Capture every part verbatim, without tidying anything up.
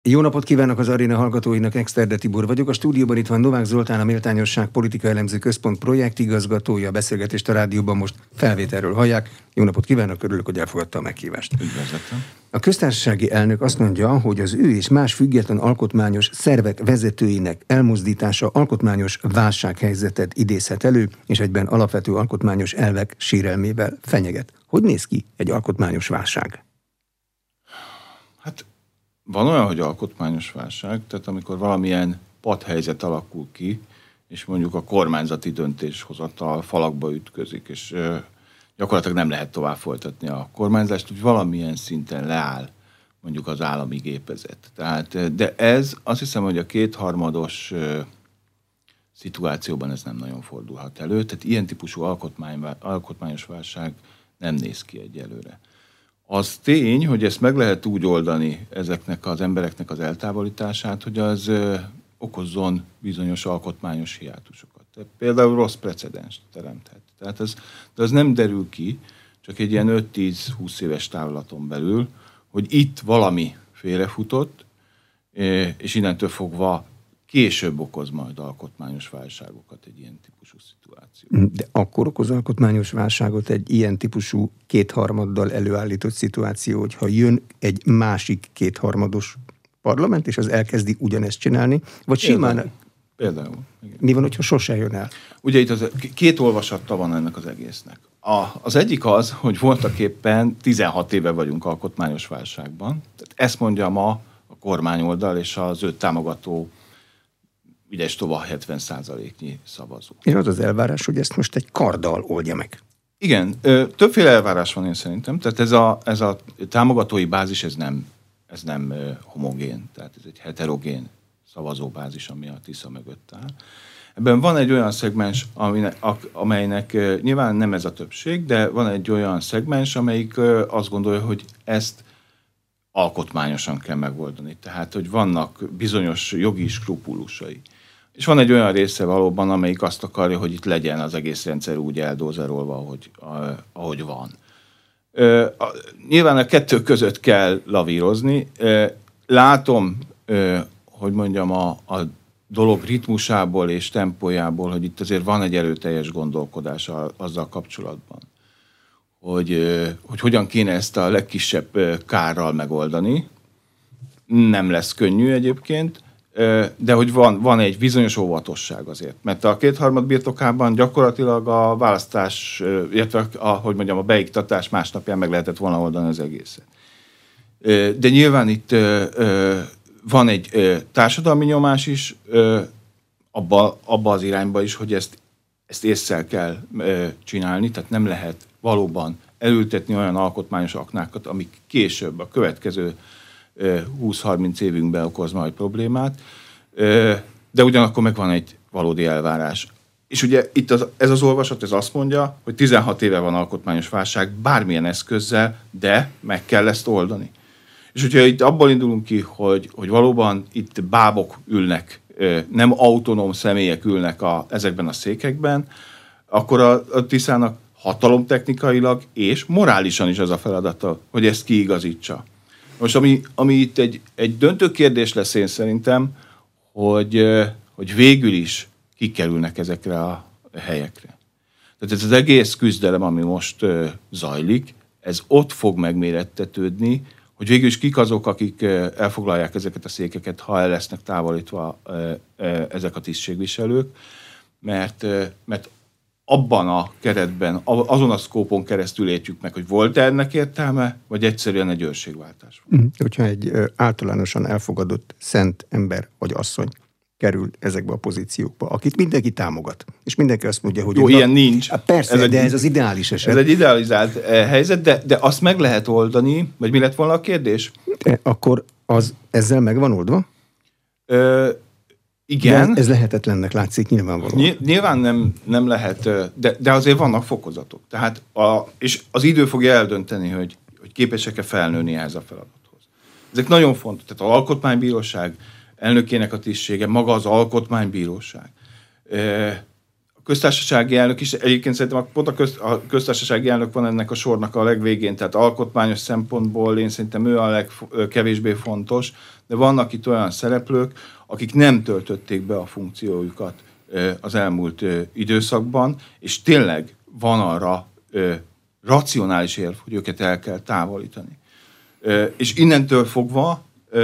Jó napot kívánok az Aréna hallgatóinak, Exterde Tibor vagyok. A stúdióban itt van Novák Zoltán, a Méltányosság Politika Elemző Központ projektigazgatója. A beszélgetést a rádióban most felvételről hallják. Jó napot kívánok, örülök, hogy elfogadta a meghívást. Üdvözletem. A köztársasági elnök azt mondja, hogy az ő és más független alkotmányos szervek vezetőinek elmozdítása alkotmányos válsághelyzetet idézhet elő, és egyben alapvető alkotmányos elvek sérelmével fenyeget. Hogy néz ki egy alkotmányos válság? Hát van olyan, hogy alkotmányos válság, tehát amikor valamilyen padhelyzet alakul ki, és mondjuk a kormányzati döntéshozatal falakba ütközik, és gyakorlatilag nem lehet tovább folytatni a kormányzást, hogy valamilyen szinten leáll mondjuk az állami gépezet. Tehát, de ez azt hiszem, hogy a kétharmados szituációban ez nem nagyon fordulhat elő, tehát ilyen típusú alkotmány, alkotmányos válság nem néz ki egyelőre. Az tény, hogy ezt meg lehet úgy oldani ezeknek az embereknek az eltávolítását, hogy az ö, okozzon bizonyos alkotmányos hiátusokat. Tehát például rossz precedenst teremthet. Tehát ez, de az nem derül ki, csak egy ilyen öt-tíz-húsz éves távlaton belül, hogy itt valami félrefutott, és innentől fogva később okoz majd alkotmányos válságokat egy ilyen típusú szituáció. De akkor okoz alkotmányos válságot egy ilyen típusú kétharmaddal előállított szituáció, hogyha jön egy másik kétharmados parlament, és az elkezdi ugyanezt csinálni, vagy simán... Például. Például. Igen. Mi van, hogyha sose jön el? Ugye itt az, két olvasatta van ennek az egésznek. A, az egyik az, hogy voltaképpen tizenhat éve vagyunk alkotmányos válságban. Tehát ezt mondja ma a kormányoldal és az ő támogató ügyes tovább hetven százaléknyi szavazó. És az az elvárás, hogy ezt most egy karddal oldja meg. Igen, többféle elvárás van én szerintem, tehát ez a, ez a támogatói bázis, ez nem, ez nem homogén, tehát ez egy heterogén szavazóbázis, ami a Tisza mögött áll. Ebben van egy olyan szegmens, aminek, amelynek nyilván nem ez a többség, de van egy olyan szegmens, amelyik azt gondolja, hogy ezt alkotmányosan kell megoldani. Tehát, hogy vannak bizonyos jogi skrupulusai. És van egy olyan része valóban, amelyik azt akarja, hogy itt legyen az egész rendszer úgy eldózerolva, ahogy, ahogy van. Nyilván a kettő között kell lavírozni. Látom, hogy mondjam, a, a dolog ritmusából és tempójából, hogy itt azért van egy erőteljes gondolkodás azzal kapcsolatban, hogy, hogy hogyan kéne ezt a legkisebb kárral megoldani. Nem lesz könnyű egyébként, de hogy van, van egy bizonyos óvatosság azért. Mert a kétharmad birtokában gyakorlatilag a választás, illetve a, hogy mondjam, a beiktatás másnapján meg lehetett volna oldani az egészet. De nyilván itt van egy társadalmi nyomás is, abba, abba az irányba is, hogy ezt, ezt ésszel kell csinálni, tehát nem lehet valóban elültetni olyan alkotmányos aknákat, amik később a következő húsz-harminc évünkben okoz majd problémát, de ugyanakkor meg van egy valódi elvárás. És ugye itt az, ez az olvasat, ez azt mondja, hogy tizenhat éve van alkotmányos válság bármilyen eszközzel, de meg kell ezt oldani. És hogyha itt abból indulunk ki, hogy, hogy valóban itt bábok ülnek, nem autonóm személyek ülnek a, ezekben a székekben, akkor a, a Tiszának hatalomtechnikailag és morálisan is az a feladata, hogy ezt kiigazítsa. Most ami, ami itt egy, egy döntő kérdés lesz én szerintem, hogy, hogy végül is kikerülnek ezekre a helyekre. Tehát ez az egész küzdelem, ami most zajlik, ez ott fog megmérettetődni, hogy végül is kik azok, akik elfoglalják ezeket a székeket, ha el lesznek távolítva ezek a tisztségviselők, mert, mert abban a keretben, azon a szkópon keresztül értjük meg, hogy volt-e ennek értelme, vagy egyszerűen egy őrségváltás. Hogyha egy általánosan elfogadott szent ember vagy asszony kerül ezekbe a pozíciókba, akit mindenki támogat, és mindenki azt mondja, hogy... Jó, ilyen nincs. Persze, ez de egy, ez az ideális eset. Ez egy idealizált helyzet, de, de azt meg lehet oldani, vagy mi lett volna a kérdés? De akkor az ezzel meg van oldva? Ö, igen. De ez lehetetlennek látszik nyilvánvalóan. Nyilván nem, nem lehet, de, de azért vannak fokozatok. Tehát a, és az idő fogja eldönteni, hogy, hogy képesek-e felnőni ehhez a feladathoz. Ezek nagyon fontos. Tehát az alkotmánybíróság elnökének a tisztsége, maga az alkotmánybíróság. köztársasági elnök is, egyébként szerintem pont a, köz, a köztársasági elnök van ennek a sornak a legvégén, tehát alkotmányos szempontból én szerintem ő a legkevésbé fontos, de vannak itt olyan szereplők, akik nem töltötték be a funkciójukat az elmúlt időszakban, és tényleg van arra racionális érv, hogy őket el kell távolítani. És innentől fogva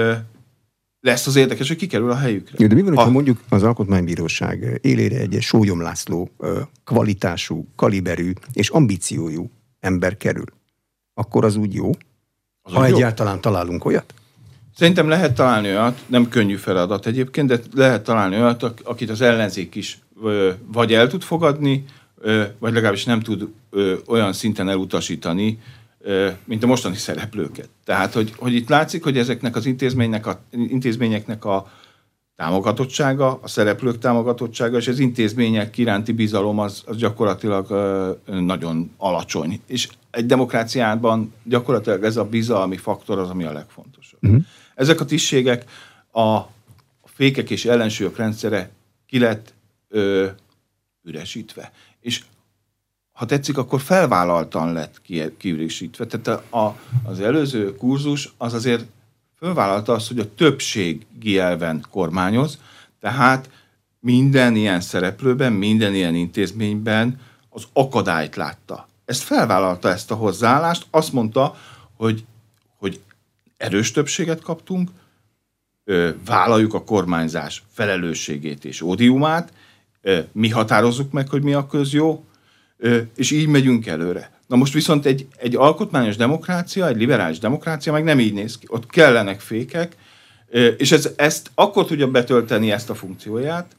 lesz az érdekes, hogy kikerül a helyükre. Jó, de mi van, hogyha a... mondjuk az Alkotmánybíróság élére egy Sólyom László kvalitású, kaliberű és ambíciójú ember kerül? Akkor az úgy jó? Az ha úgy egyáltalán jó. Találunk olyat? Szerintem lehet találni olyat, nem könnyű feladat egyébként, de lehet találni olyat, akit az ellenzék is vagy el tud fogadni, vagy legalábbis nem tud olyan szinten elutasítani, mint a mostani szereplőket. Tehát, hogy, hogy itt látszik, hogy ezeknek az intézménynek a, intézményeknek a támogatottsága, a szereplők támogatottsága, és az intézmények iránti bizalom az, az gyakorlatilag nagyon alacsony. És egy demokráciában gyakorlatilag ez a bizalmi faktor az, ami a legfontosabb. Uh-huh. Ezek a tisztségek, a fékek és ellensúlyok rendszere ki lett ö, üresítve. És ha tetszik, akkor felvállaltan lett kiüresítve. Tehát a, a, az előző kurzus az azért felvállalta azt, hogy a többségi elven kormányoz, tehát minden ilyen szereplőben, minden ilyen intézményben az akadályt látta. Ezt felvállalta, ezt a hozzáállást, azt mondta, hogy, hogy erős többséget kaptunk, vállaljuk a kormányzás felelősségét és ódiumát, mi határozzuk meg, hogy mi a közjó, és így megyünk előre. Na most viszont egy, egy alkotmányos demokrácia, egy liberális demokrácia meg nem így néz ki. Ott kellenek fékek, és ez, ezt akkor tudja betölteni ezt a funkcióját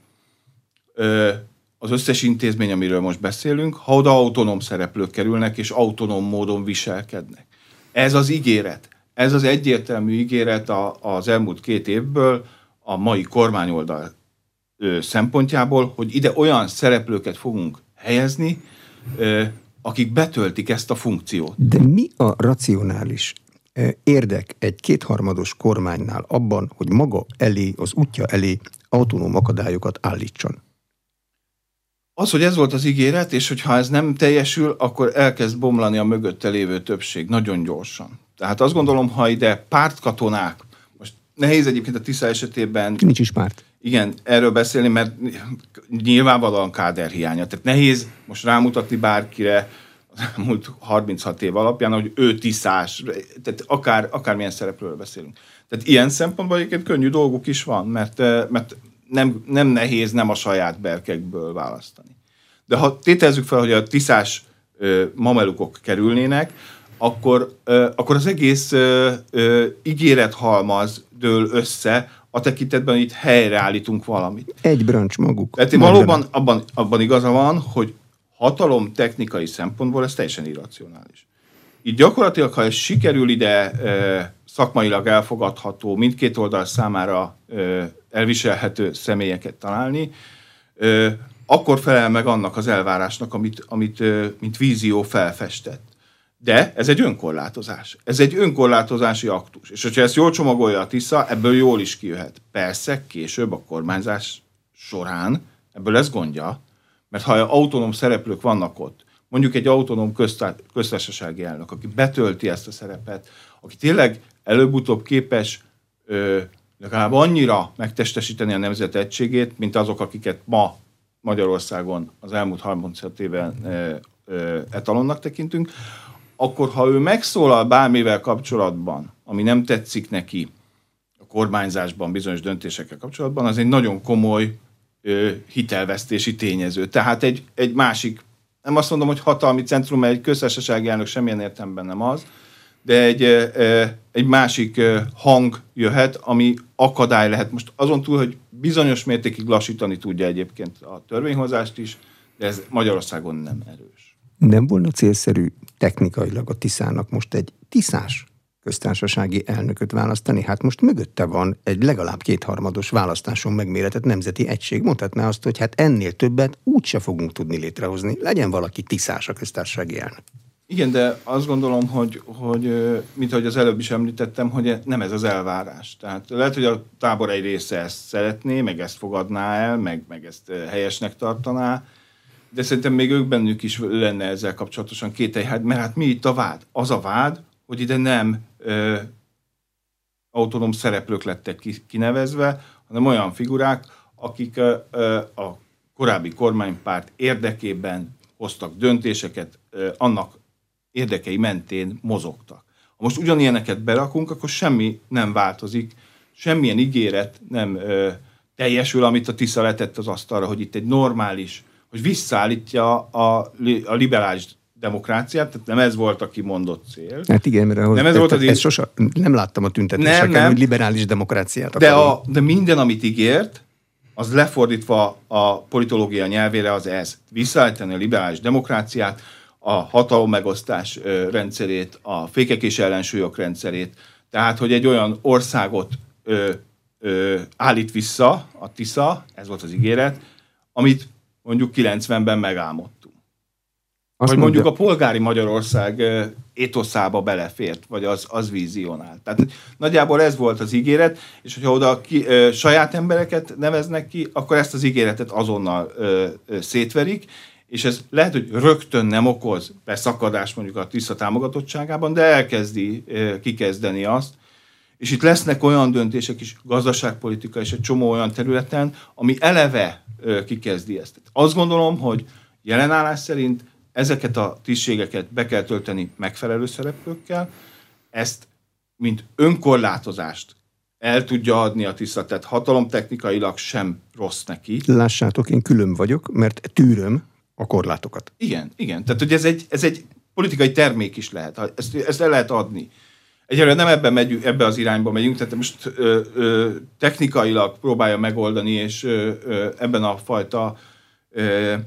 az összes intézmény, amiről most beszélünk, ha oda autonóm szereplők kerülnek, és autonóm módon viselkednek. Ez az ígéret, ez az egyértelmű ígéret az elmúlt két évből a mai kormányoldal szempontjából, hogy ide olyan szereplőket fogunk helyezni, akik betöltik ezt a funkciót. De mi a racionális érdek egy kétharmados kormánynál abban, hogy maga elé, az útja elé autonóm akadályokat állítson? Az, hogy ez volt az ígéret, és hogyha ez nem teljesül, akkor elkezd bomlani a mögötte lévő többség nagyon gyorsan. Tehát azt gondolom, ha ide pártkatonák, most nehéz egyébként a Tisza esetében... Nincs is párt. Igen, erről beszélni, mert nyilvánvalóan káderhiánya. Tehát nehéz most rámutatni bárkire az elmúlt harminchat év alapján, hogy ő tiszás, tehát akár, akármilyen szereplőről beszélünk. Tehát ilyen szempontból egyébként könnyű dolguk is van, mert, mert nem, nem nehéz nem a saját berkekből választani. De ha tételezzük fel, hogy a tiszás mamelukok kerülnének, akkor, akkor az egész ígérethalmaz dől össze, a tekintetben itt helyreállítunk valamit. Egy brancs maguk. Tehát valóban abban, abban igaza van, hogy hatalom technikai szempontból ez teljesen irracionális. Így gyakorlatilag, ha ez sikerül ide e, szakmailag elfogadható, mindkét oldal számára e, elviselhető személyeket találni, e, akkor felel meg annak az elvárásnak, amit, amit e, mint vízió felfestett. De ez egy önkorlátozás. Ez egy önkorlátozási aktus. És hogyha ezt jól csomagolja a Tisza, ebből jól is kijöhet. Persze, később a kormányzás során ebből lesz gondja, mert ha autonóm szereplők vannak ott, mondjuk egy autonóm köztársasági elnök, aki betölti ezt a szerepet, aki tényleg előbb-utóbb képes ö, legalább annyira megtestesíteni a nemzet egységét, mint azok, akiket ma Magyarországon az elmúlt harminchat éven ö, ö, etalonnak tekintünk, akkor ha ő megszólal bármivel kapcsolatban, ami nem tetszik neki a kormányzásban bizonyos döntésekkel kapcsolatban, az egy nagyon komoly ö, hitelvesztési tényező. Tehát egy, egy másik, nem azt mondom, hogy hatalmi centrum, mert egy köztársasági elnök semmilyen értelemben nem az, de egy, ö, egy másik ö, hang jöhet, ami akadály lehet. Most azon túl, hogy bizonyos mértékig lassítani tudja egyébként a törvényhozást is, de ez Magyarországon nem erős. Nem volna célszerű technikailag a Tiszának most egy tiszás köztársasági elnököt választani? Hát most mögötte van egy legalább kétharmados választáson megméretett nemzeti egység. Mondhatná azt, hogy hát ennél többet úgyse fogunk tudni létrehozni. Legyen valaki tiszás a köztársasági elnök. Igen, de azt gondolom, hogy, hogy mint ahogy az előbb is említettem, hogy nem ez az elvárás. Tehát lehet, hogy a tábor egy része ezt szeretné, meg ezt fogadná el, meg, meg ezt helyesnek tartaná, de szerintem még ők bennük is lenne ezzel kapcsolatosan kételj, hát, mert hát mi itt a vád? Az a vád, hogy ide nem ö, autonóm szereplők lettek kinevezve, hanem olyan figurák, akik ö, ö, a korábbi kormánypárt érdekében hoztak döntéseket, ö, annak érdekei mentén mozogtak. Ha most ugyanilyeneket berakunk, akkor semmi nem változik, semmilyen ígéret nem ö, teljesül, amit a Tisza letett az asztalra, hogy itt egy normális, hogy visszaállítja a, a liberális demokráciát, tehát nem ez volt a kimondott cél. Hát igen, mert ahhoz, nem, ez te, volt te, az ez sose, nem láttam a tüntetéseken, nem, nem. hogy liberális demokráciát de, a, de minden, amit ígért, az lefordítva a politológia nyelvére az ez. Visszaállítani a liberális demokráciát, a hatalommegosztás rendszerét, a fékek és ellensúlyok rendszerét, tehát, hogy egy olyan országot ö, ö, állít vissza a Tisza, ez volt az ígéret, amit mondjuk kilencvenben megálmodtunk. Azt vagy mondjuk mondja... a polgári Magyarország étoszába belefért, vagy az, az vízionált. Tehát nagyjából ez volt az ígéret, és hogyha oda ki, ö, saját embereket neveznek ki, akkor ezt az ígéretet azonnal ö, ö, szétverik, és ez lehet, hogy rögtön nem okoz beszakadást mondjuk a Tisza támogatottságában, de elkezdi ö, kikezdeni azt, és itt lesznek olyan döntések is, gazdaságpolitika és egy csomó olyan területen, ami eleve ö, kikezdi ezt. Azt gondolom, hogy jelenállás szerint ezeket a tisztségeket be kell tölteni megfelelő szereplőkkel, ezt mint önkorlátozást el tudja adni a Tisza, tehát hatalomtechnikailag sem rossz neki. Lássátok, én külön vagyok, mert tűröm a korlátokat. Igen, igen. Tehát, hogy ez egy, ez egy politikai termék is lehet. Ezt, ezt el lehet adni. Egyelőre nem ebben megyünk, ebbe az irányba megyünk, tehát most ö, ö, technikailag próbálja megoldani, és ö, ö, ebben a fajta ö,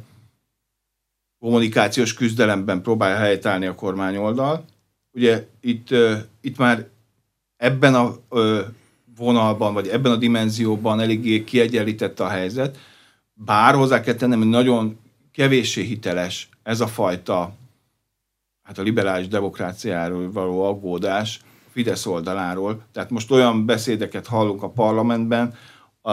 kommunikációs küzdelemben próbálja helytállni a kormányoldal. Ugye itt, ö, itt már ebben a ö, vonalban, vagy ebben a dimenzióban eléggé kiegyenlített a helyzet, bár hozzá kell tennem, hogy nagyon kevéssé hiteles ez a fajta, hát a liberális demokráciáról való aggódás a Fidesz oldaláról. Tehát most olyan beszédeket hallunk a parlamentben a,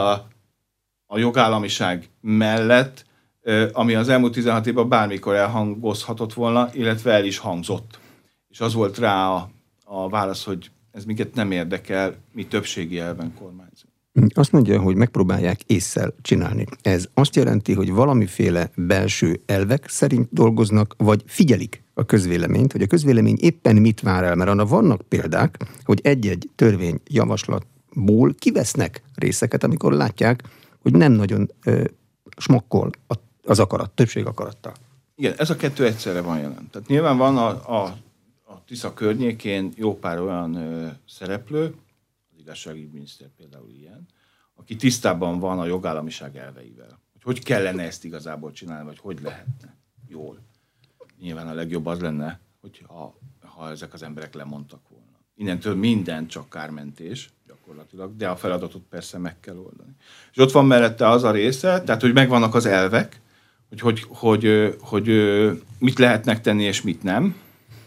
a jogállamiság mellett, ami az elmúlt tizenhat évben bármikor elhangozhatott volna, illetve el is hangzott. És az volt rá a, a válasz, hogy ez minket nem érdekel, mi többségi elven kormányzunk. Azt mondja, hogy megpróbálják ésszel csinálni. Ez azt jelenti, hogy valamiféle belső elvek szerint dolgoznak, vagy figyelik a közvéleményt, hogy a közvélemény éppen mit vár el, mert annak vannak példák, hogy egy-egy törvényjavaslatból kivesznek részeket, amikor látják, hogy nem nagyon ö, smokkol az akarat, többség akarattal. Igen, ez a kettő egyszerre van jelen. Tehát nyilván van a, a, a Tisza környékén jó pár olyan ö, szereplő, az igazságügyi miniszter például ilyen, aki tisztában van a jogállamiság elveivel. Hogy hogy kellene ezt igazából csinálni, vagy hogy lehetne jól. Nyilván a legjobb az lenne, hogyha ha ezek az emberek lemondtak volna. Innentől minden csak kármentés gyakorlatilag, de a feladatot persze meg kell oldani. És ott van mellette az a része, tehát hogy megvannak az elvek, hogy, hogy, hogy, hogy, hogy mit lehetnek tenni és mit nem.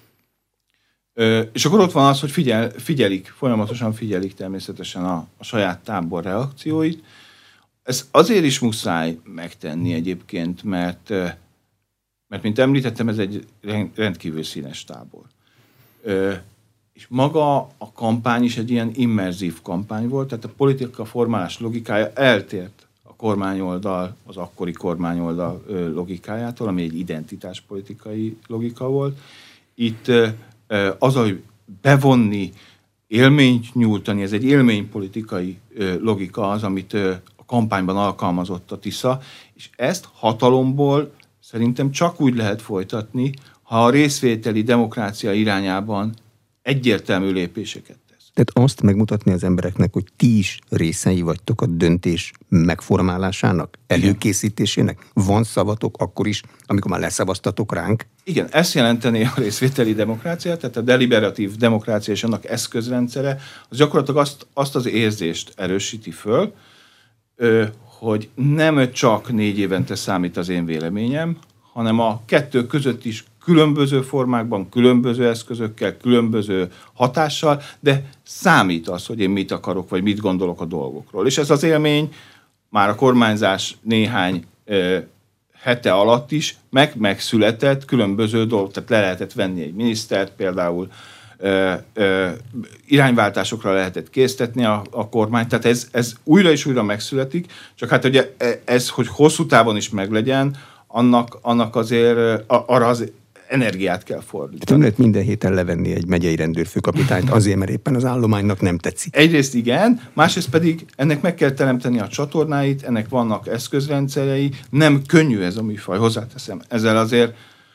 És akkor ott van az, hogy figyel, figyelik, folyamatosan figyelik természetesen a, a saját tábor reakcióit. Ez azért is muszáj megtenni egyébként, mert, mert mint említettem, ez egy rendkívül színes tábor. És maga a kampány is egy ilyen immerzív kampány volt, tehát a politika formálás logikája eltért a kormányoldal, az akkori kormányoldal logikájától, ami egy identitáspolitikai logika volt. Itt az, hogy bevonni, élményt nyújtani, ez egy élménypolitikai logika az, amit a kampányban alkalmazott a Tisza, és ezt hatalomból szerintem csak úgy lehet folytatni, ha a részvételi demokrácia irányában egyértelmű lépéseket tesz. Tehát azt megmutatni az embereknek, hogy ti is részei vagytok a döntés megformálásának, előkészítésének. Van szavatok akkor is, amikor már leszavaztatok ránk? Igen, ezt jelenteni a részvételi demokrácia, tehát a deliberatív demokrácia és annak eszközrendszere, az gyakorlatilag azt, azt az érzést erősíti föl, hogy nem csak négy évente számít az én véleményem, hanem a kettő között is különböző formákban, különböző eszközökkel, különböző hatással, de számít az, hogy én mit akarok, vagy mit gondolok a dolgokról. És ez az élmény már a kormányzás néhány ö, hete alatt is meg megszületett különböző dolgok, tehát le lehetett venni egy minisztert, például ö, ö, irányváltásokra lehetett késztetni a, a kormányt, tehát ez, ez újra és újra megszületik, csak hát ugye ez, hogy hosszú távon is meglegyen, annak, annak azért arra az energiát kell fordítani. Tehát nem lehet minden héten levenni egy megyei rendőrfőkapitányt azért, mert éppen az állománynak nem tetszik. Egyrészt igen, másrészt pedig ennek meg kell teremteni a csatornáit, ennek vannak eszközrendszerei, nem könnyű ez a műfaj, hozzáteszem. Ezzel azért,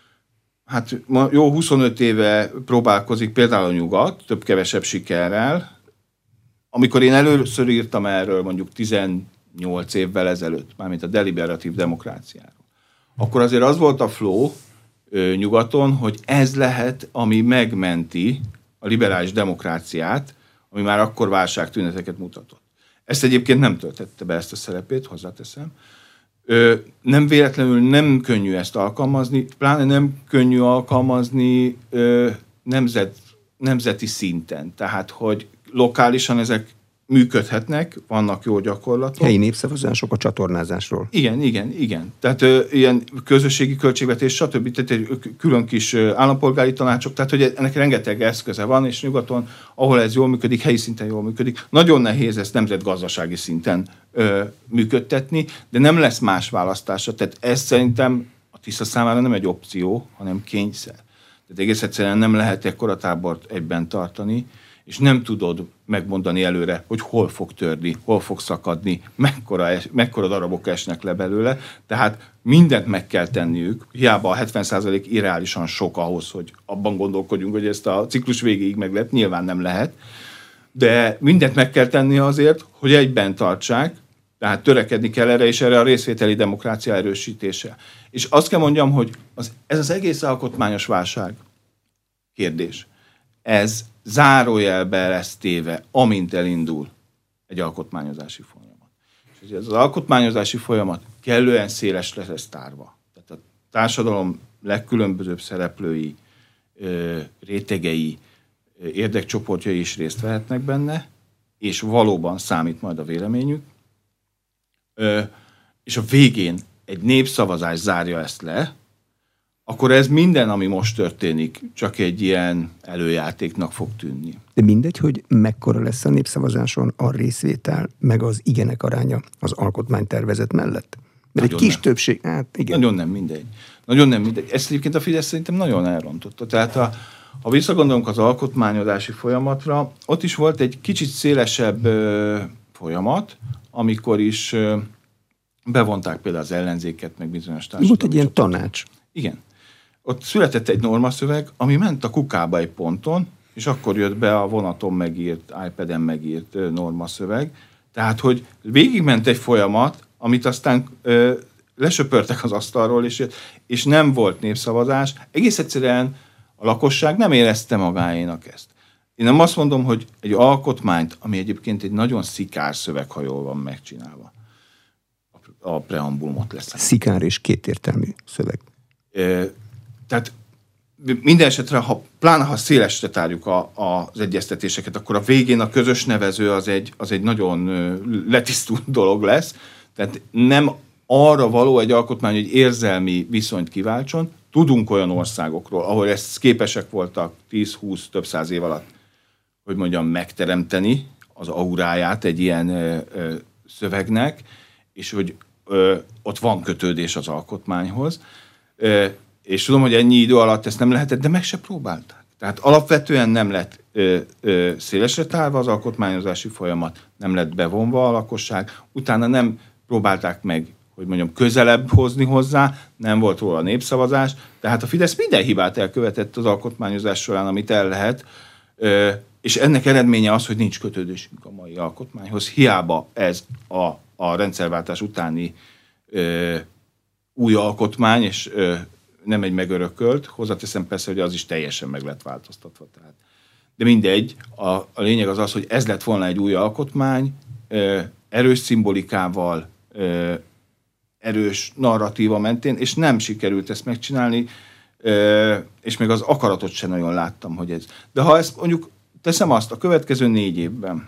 hát jó huszonöt éve próbálkozik például a nyugat, több-kevesebb sikerrel. Amikor én először írtam erről mondjuk tizennyolc évvel ezelőtt, mármint a deliberatív demokráciáról, akkor azért az volt a flow nyugaton, hogy ez lehet, ami megmenti a liberális demokráciát, ami már akkor válságtüneteket mutatott. Ezt egyébként nem töltette be, ezt a szerepét, hozzáteszem. Ö, nem véletlenül nem könnyű ezt alkalmazni, pláne nem könnyű alkalmazni ö, nemzet, nemzeti szinten. Tehát, hogy lokálisan ezek működhetnek, vannak jó gyakorlatok. Helyi népszavazások a csatornázásról. Igen, igen, igen. Tehát ö, ilyen közösségi költségvetés, stb. Tehát egy külön kis ö, állampolgári tanácsok, tehát hogy ennek rengeteg eszköze van, és nyugaton, ahol ez jól működik, helyi szinten jól működik. Nagyon nehéz ezt nemzetgazdasági szinten ö, működtetni, de nem lesz más választása. Tehát ez szerintem a Tisza számára nem egy opció, hanem kényszer. Tehát egész egyszerűen nem lehet ekkora tábort egyben tartani, és nem tudod megmondani előre, hogy hol fog törni, hol fog szakadni, mekkora, es, mekkora darabok esnek le belőle. Tehát mindent meg kell tenniük, hiába a hetven százalék irreálisan sok ahhoz, hogy abban gondolkodjunk, hogy ezt a ciklus végéig meg lehet, nyilván nem lehet, de mindent meg kell tenni azért, hogy egyben tartsák, tehát törekedni kell erre, és erre a részvételi demokrácia erősítése. És azt kell mondjam, hogy az, ez az egész alkotmányos válság kérdés, ez zárójelbe lesz téve, amint elindul egy alkotmányozási folyamat. És ez az alkotmányozási folyamat kellően széles lesz tárva. Tehát a társadalom legkülönbözőbb szereplői, rétegei, érdekcsoportjai is részt vehetnek benne, és valóban számít majd a véleményük. És a végén egy népszavazás zárja ezt le, akkor ez minden, ami most történik, csak egy ilyen előjátéknak fog tűnni. De mindegy, hogy mekkora lesz a népszavazáson a részvétel, meg az igenek aránya az alkotmánytervezet mellett? Mert nagyon egy kis nem. többség, hát igen. Nagyon nem mindegy. Nagyon nem mindegy. Ezt egyébként a Fidesz szerintem nagyon elrontotta. Tehát a, ha visszagondolunk az alkotmányozási folyamatra, ott is volt egy kicsit szélesebb ö, folyamat, amikor is ö, bevonták például az ellenzéket, meg bizonyos társadalmi. Volt egy ilyen tanács. Igen. Ott született egy normaszöveg, ami ment a kukába egy ponton, és akkor jött be a vonaton megírt, iPad-en megírt normaszöveg. Tehát, hogy végigment egy folyamat, amit aztán ö, lesöpörtek az asztalról, és, és nem volt népszavazás. Egész egyszerűen a lakosság nem érezte magáénak ezt. Én nem azt mondom, hogy egy alkotmányt, ami egyébként egy nagyon szikár szöveg, ha jól van megcsinálva, a preambulumot lesz. Szikár és kétértelmű szöveg. Ö, tehát minden esetre, ha, pláne ha szélesre tárjuk a, a, az egyeztetéseket, akkor a végén a közös nevező az egy, az egy nagyon letisztult dolog lesz. Tehát nem arra való egy alkotmány, hogy érzelmi viszonyt kiváltson. Tudunk olyan országokról, ahol ezt képesek voltak tíz-húsz, több száz év alatt, hogy mondjam, megteremteni az auráját egy ilyen ö, ö, szövegnek, és hogy ö, ott van kötődés az alkotmányhoz. Ö, és tudom, hogy ennyi idő alatt ezt nem lehetett, de meg se próbálták. Tehát alapvetően nem lett ö, ö, szélesre tárva az alkotmányozási folyamat, nem lett bevonva a lakosság, utána nem próbálták meg, hogy mondjam, közelebb hozni hozzá, nem volt róla népszavazás, tehát a Fidesz minden hibát elkövetett az alkotmányozás során, amit el lehet, ö, és ennek eredménye az, hogy nincs kötődésünk a mai alkotmányhoz. Hiába ez a, a rendszerváltás utáni ö, új alkotmány, és ö, nem egy megörökölt, hozzáteszem persze, hogy az is teljesen meg lett változtatva. Tehát. De mindegy, a, a lényeg az az, hogy ez lett volna egy új alkotmány, ö, erős szimbolikával, ö, erős narratíva mentén, és nem sikerült ezt megcsinálni, ö, és még az akaratot sem nagyon láttam, hogy ez. De ha ezt mondjuk teszem azt, a következő négy évben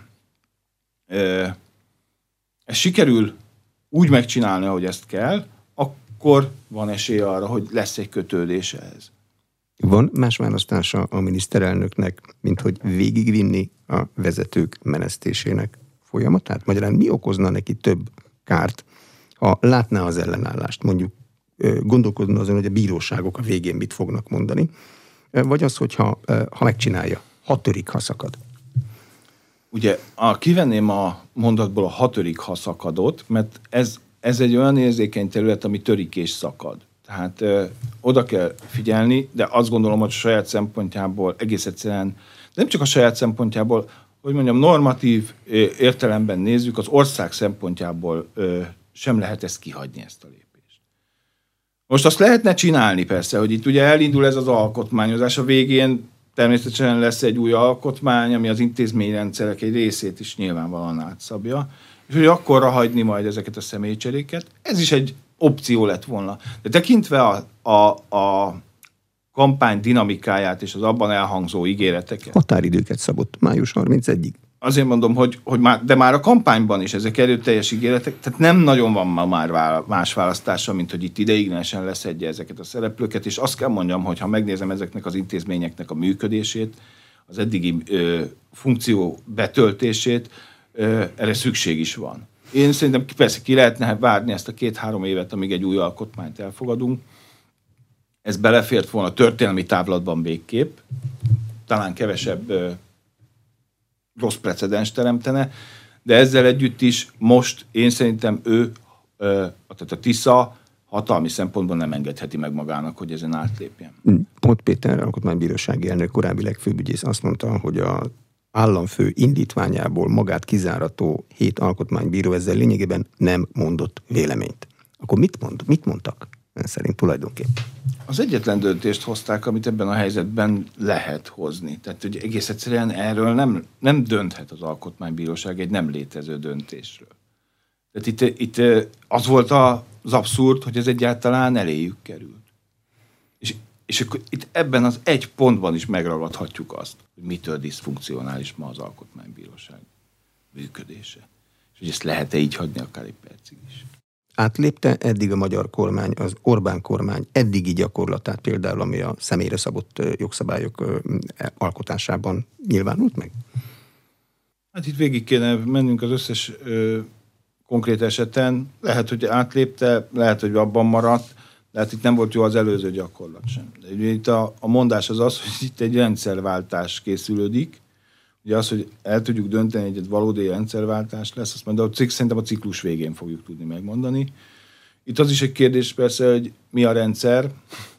ö, ez sikerül úgy megcsinálni, ahogy ezt kell, akkor van esély arra, hogy lesz egy kötődés ehhez. Van más választása a miniszterelnöknek, mint hogy végigvinni a vezetők menesztésének folyamatát? Magyarán mi okozna neki több kárt, ha látná az ellenállást, mondjuk gondolkodna azon, hogy a bíróságok a végén mit fognak mondani, vagy az, hogyha ha megcsinálja, ha törik, ha szakad? Ugye a, kivenném a mondatból a ha törik, ha szakadot, mert ez, ez egy olyan érzékeny terület, ami törik és szakad. Tehát ö, oda kell figyelni, de azt gondolom, hogy a saját szempontjából egész egyszerűen, nem csak a saját szempontjából, hogy mondjam, normatív ö, értelemben nézzük, az ország szempontjából ö, sem lehet ezt kihagyni, ezt a lépést. Most azt lehetne csinálni persze, hogy itt ugye elindul ez az alkotmányozás, a végén természetesen lesz egy új alkotmány, ami az intézményrendszerek egy részét is nyilvánvalóan átszabja, és hogy akkorra hagyni majd ezeket a személycseréket, ez is egy opció lett volna. De tekintve a, a, a kampány dinamikáját és az abban elhangzó ígéreteket. Határidőket szabott május harmincegyedikéig. Azért mondom, hogy, hogy már, de már a kampányban is ezek erőteljes ígéretek, tehát nem nagyon van ma már más választása, mint hogy itt ideiglenesen leszedje ezeket a szereplőket, és azt kell mondjam, hogy ha megnézem ezeknek az intézményeknek a működését, az eddigi ö, funkció betöltését, ö, erre szükség is van. Én szerintem persze ki lehetne várni ezt a két-három évet, amíg egy új alkotmányt elfogadunk. Ez belefért volna történelmi távlatban végképp, talán kevesebb ö, rossz precedens teremtene, de ezzel együtt is most én szerintem ő, tehát a Tisza hatalmi szempontból nem engedheti meg magának, hogy ezen átlépjen. Pont Péter, alkotmánybírósági elnök, korábbi legfőbb ügyész azt mondta, hogy az államfő indítványából magát kizárató hét alkotmánybíró ezzel lényegében nem mondott véleményt. Akkor mit mond? Mit mondtak ön szerint tulajdonképpen? Az egyetlen döntést hozták, amit ebben a helyzetben lehet hozni. Tehát hogy egész egyszerűen erről nem, nem dönthet az alkotmánybíróság egy nem létező döntésről. Tehát itt, itt az volt az abszurd, hogy ez egyáltalán eléjük került. És, és akkor itt ebben az egy pontban is megragadhatjuk azt, hogy mitől diszfunkcionális ma az alkotmánybíróság működése. És hogy ezt lehet-e így hagyni akár egy percig is. Átlépte eddig a magyar kormány, az Orbán kormány eddigi gyakorlatát, például ami a személyre szabott jogszabályok alkotásában nyilvánult meg? Hát itt végig kéne mennünk az összes ö, konkrét eseten. Lehet, hogy átlépte, lehet, hogy abban maradt, de hát itt nem volt jó az előző gyakorlat sem. De ugye itt a, a mondás az az, hogy itt egy rendszerváltás készülődik. Ugye az, hogy el tudjuk dönteni, hogy egy valódi rendszerváltás lesz, azt majd a cikk, szerintem a ciklus végén fogjuk tudni megmondani. Itt az is egy kérdés persze, hogy mi a rendszer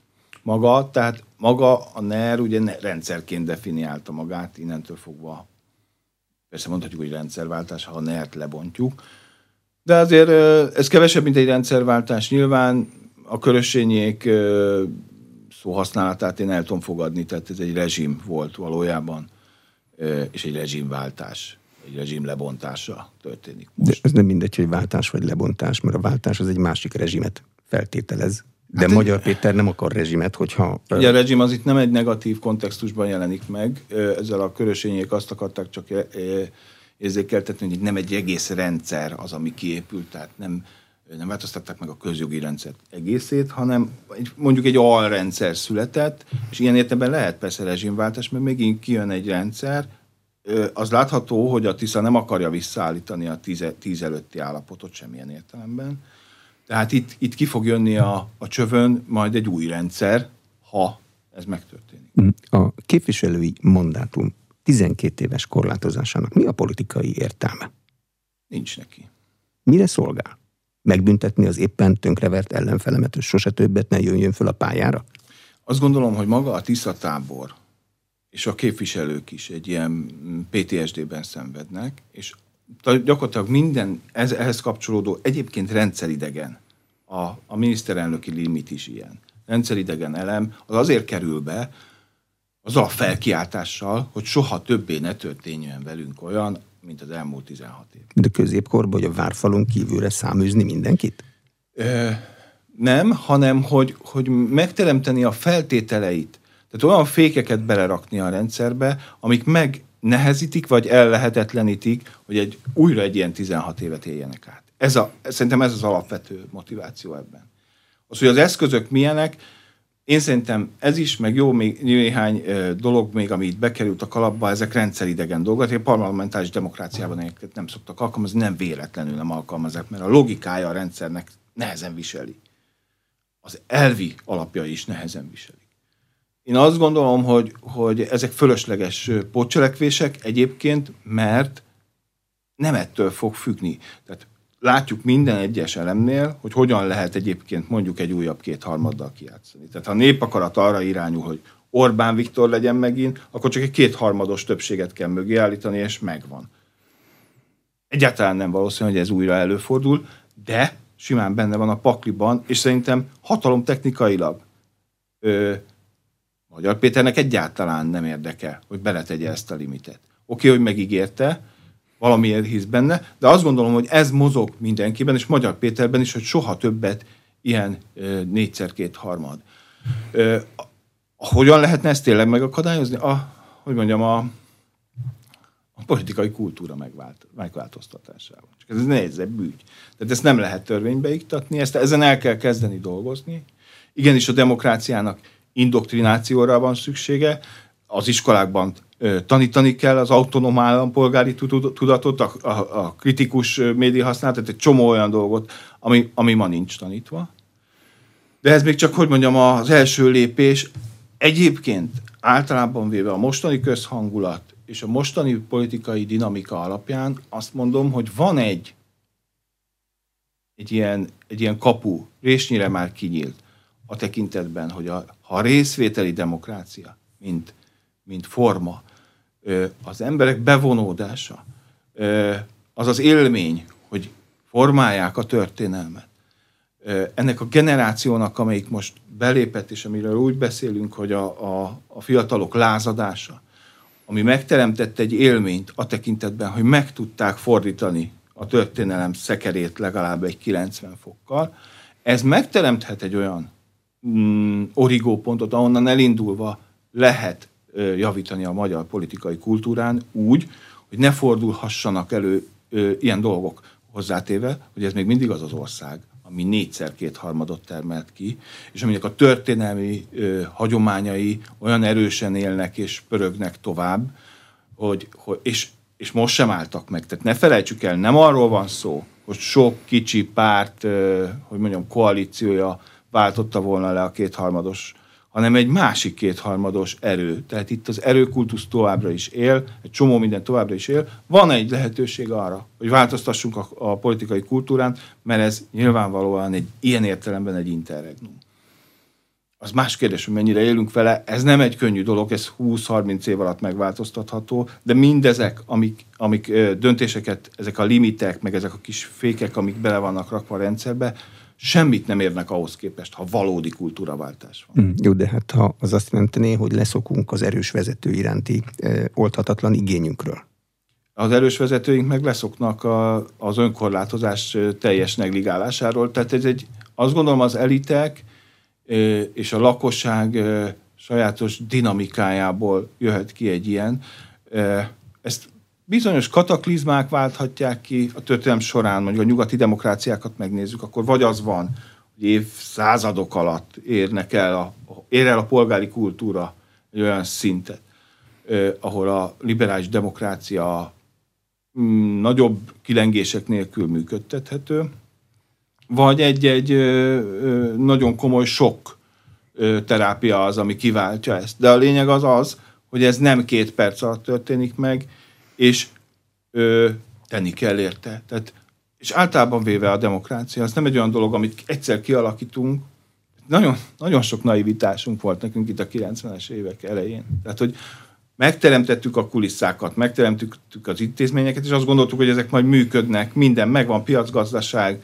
maga, tehát maga a NER ugye rendszerként definiálta magát, innentől fogva persze mondhatjuk, hogy rendszerváltás, ha a NER-t lebontjuk, de azért ez kevesebb, mint egy rendszerváltás. Nyilván a Körösényék szóhasználatát én el tudom fogadni, tehát ez egy rezsim volt valójában, és egy rezsimváltás, egy rezsim lebontása történik most. De ez nem mindegy, hogy váltás vagy lebontás, mert a váltás az egy másik rezsimet feltételez. De hát Magyar egy... Péter nem akar rezsimet, hogyha... Ugye a rezsim az itt nem egy negatív kontextusban jelenik meg. Ezzel a Körösényék azt akarták csak érzékeltetni, hogy itt nem egy egész rendszer az, ami kiépült, tehát nem, nem változtatták meg a közjogi rendszert egészét, hanem mondjuk egy alrendszer született, és ilyen értelemben lehet persze rezsimváltás, mert megint kijön egy rendszer. Az látható, hogy a Tisza nem akarja visszaállítani a tíz, tíz előtti állapotot semmilyen értelemben. Tehát itt, itt ki fog jönni a, a csövön majd egy új rendszer, ha ez megtörténik. A képviselői mandátum tizenkét éves korlátozásának mi a politikai értelme? Nincs neki. Mire szolgál? Megbüntetni az éppen tönkrevert ellenfelemet, hogy sose többet ne jöjjön föl a pályára? Azt gondolom, hogy maga a Tisza tábor és a képviselők is egy ilyen pé té es dé-ben szenvednek, és gyakorlatilag minden ez, ehhez kapcsolódó egyébként rendszeridegen, a, a miniszterelnöki limit is ilyen. Rendszeridegen elem, az azért kerül be azzal a felkiáltással, hogy soha többé ne történjen velünk olyan, mint az elmúlt tizenhat év. De középkorban, hogy a várfalon kívülre száműzni mindenkit? Ö, nem, hanem hogy, hogy megteremteni a feltételeit, tehát olyan fékeket belerakni a rendszerbe, amik megnehezítik, vagy ellehetetlenítik, hogy egy, újra egy ilyen tizenhat évet éljenek át. Ez a, szerintem ez az alapvető motiváció ebben. Az, hogy az eszközök milyenek, én szerintem ez is, meg jó még néhány dolog még, ami itt bekerült a kalapba, ezek rendszeridegen dolgok. Egy parlamentáris demokráciában egyébként nem szoktak alkalmazni, nem véletlenül nem alkalmazzák, mert a logikája a rendszernek nehezen viseli. Az elvi alapja is nehezen viseli. Én azt gondolom, hogy, hogy ezek fölösleges pótcselekvések egyébként, mert nem ettől fog függni. Tehát látjuk minden egyes elemnél, hogy hogyan lehet egyébként mondjuk egy újabb kétharmaddal kijátszani. Tehát ha a népakarat arra irányul, hogy Orbán Viktor legyen megint, akkor csak egy kétharmados többséget kell mögé állítani, és megvan. Egyáltalán nem valószínű, hogy ez újra előfordul, de simán benne van a pakliban, és szerintem hatalomtechnikailag ö, Magyar Péternek egyáltalán nem érdeke, hogy beletegye ezt a limitet. Oké, hogy megígérte, valamiért hisz benne, de azt gondolom, hogy ez mozog mindenkiben, és Magyar Péterben is, hogy soha többet ilyen ö, négyszer kétharmad. Ö, hogyan lehetne ezt tényleg megakadályozni? A, hogy mondjam, a, a politikai kultúra megvált, megváltoztatásával. Csak ez nehezebb ügy. Tehát ezt nem lehet törvénybe iktatni, ezt, ezen el kell kezdeni dolgozni. Igenis a demokráciának indoktrinációra van szüksége, az iskolákban tanítani kell az autonóm állampolgári tudatot, a, a, a kritikus média használatot, egy csomó olyan dolgot, ami, ami ma nincs tanítva. De ez még csak, hogy mondjam, az első lépés. Egyébként általában véve a mostani közhangulat és a mostani politikai dinamika alapján azt mondom, hogy van egy, egy, ilyen, egy ilyen kapu, résnyire már kinyílt a tekintetben, hogy a, ha a részvételi demokrácia, mint, mint forma, az emberek bevonódása, az az élmény, hogy formálják a történelmet. Ennek a generációnak, amelyik most belépett, és amiről úgy beszélünk, hogy a, a, a fiatalok lázadása, ami megteremtett egy élményt a tekintetben, hogy meg tudták fordítani a történelem szekerét legalább egy kilencven fokkal, ez megteremthet egy olyan mm, origópontot, ahonnan elindulva lehet ö, javítani a magyar politikai kultúrán úgy, hogy ne fordulhassanak elő ö, ilyen dolgok, hozzátéve, hogy ez még mindig az az ország, ami négyszer kétharmadot termelt ki, és aminek a történelmi ö, hagyományai olyan erősen élnek és pörögnek tovább, hogy, hogy, és, és most sem álltak meg. Tehát ne felejtsük el, nem arról van szó, hogy sok kicsi párt, ö, hogy mondjam, koalíciója váltotta volna le a kétharmados, hanem egy másik kétharmados erő. Tehát itt az erőkultusz továbbra is él, egy csomó minden továbbra is él. Van egy lehetőség arra, hogy változtassunk a, a politikai kultúrán, mert ez nyilvánvalóan egy ilyen értelemben egy interregnum. Az más kérdés, hogy mennyire élünk vele, ez nem egy könnyű dolog, ez húsz-harminc év alatt megváltoztatható, de mindezek, amik, amik döntéseket, ezek a limitek, meg ezek a kis fékek, amik bele vannak rakva a rendszerbe, semmit nem érnek ahhoz képest, ha valódi kultúraváltás van. Mm, jó, de hát ha az azt jelenteni, hogy leszokunk az erős vezető iránti e, oldhatatlan igényünkről. Az erős vezetőink meg leszoknak a, az önkorlátozás teljes negligálásáról. Tehát ez egy, azt gondolom az elitek e, és a lakosság e, sajátos dinamikájából jöhet ki egy ilyen. E, ezt bizonyos kataklizmák válthatják ki a történelem során, mondjuk a nyugati demokráciákat megnézzük, akkor vagy az van, hogy évszázadok alatt érnek el a, ér el a polgári kultúra egy olyan szintet, eh, ahol a liberális demokrácia mm, nagyobb kilengések nélkül működtethető, vagy egy-egy eh, nagyon komoly sok eh, terápia az, ami kiváltja ezt. De a lényeg az az, hogy ez nem két perc alatt történik meg, és ö, tenni kell érte. Tehát, és általában véve a demokrácia, az nem egy olyan dolog, amit egyszer kialakítunk. Nagyon, nagyon sok naivitásunk volt nekünk itt a kilencvenes évek elején. Tehát, hogy megteremtettük a kulisszákat, megteremtettük az intézményeket, és azt gondoltuk, hogy ezek majd működnek, minden megvan, piacgazdaság,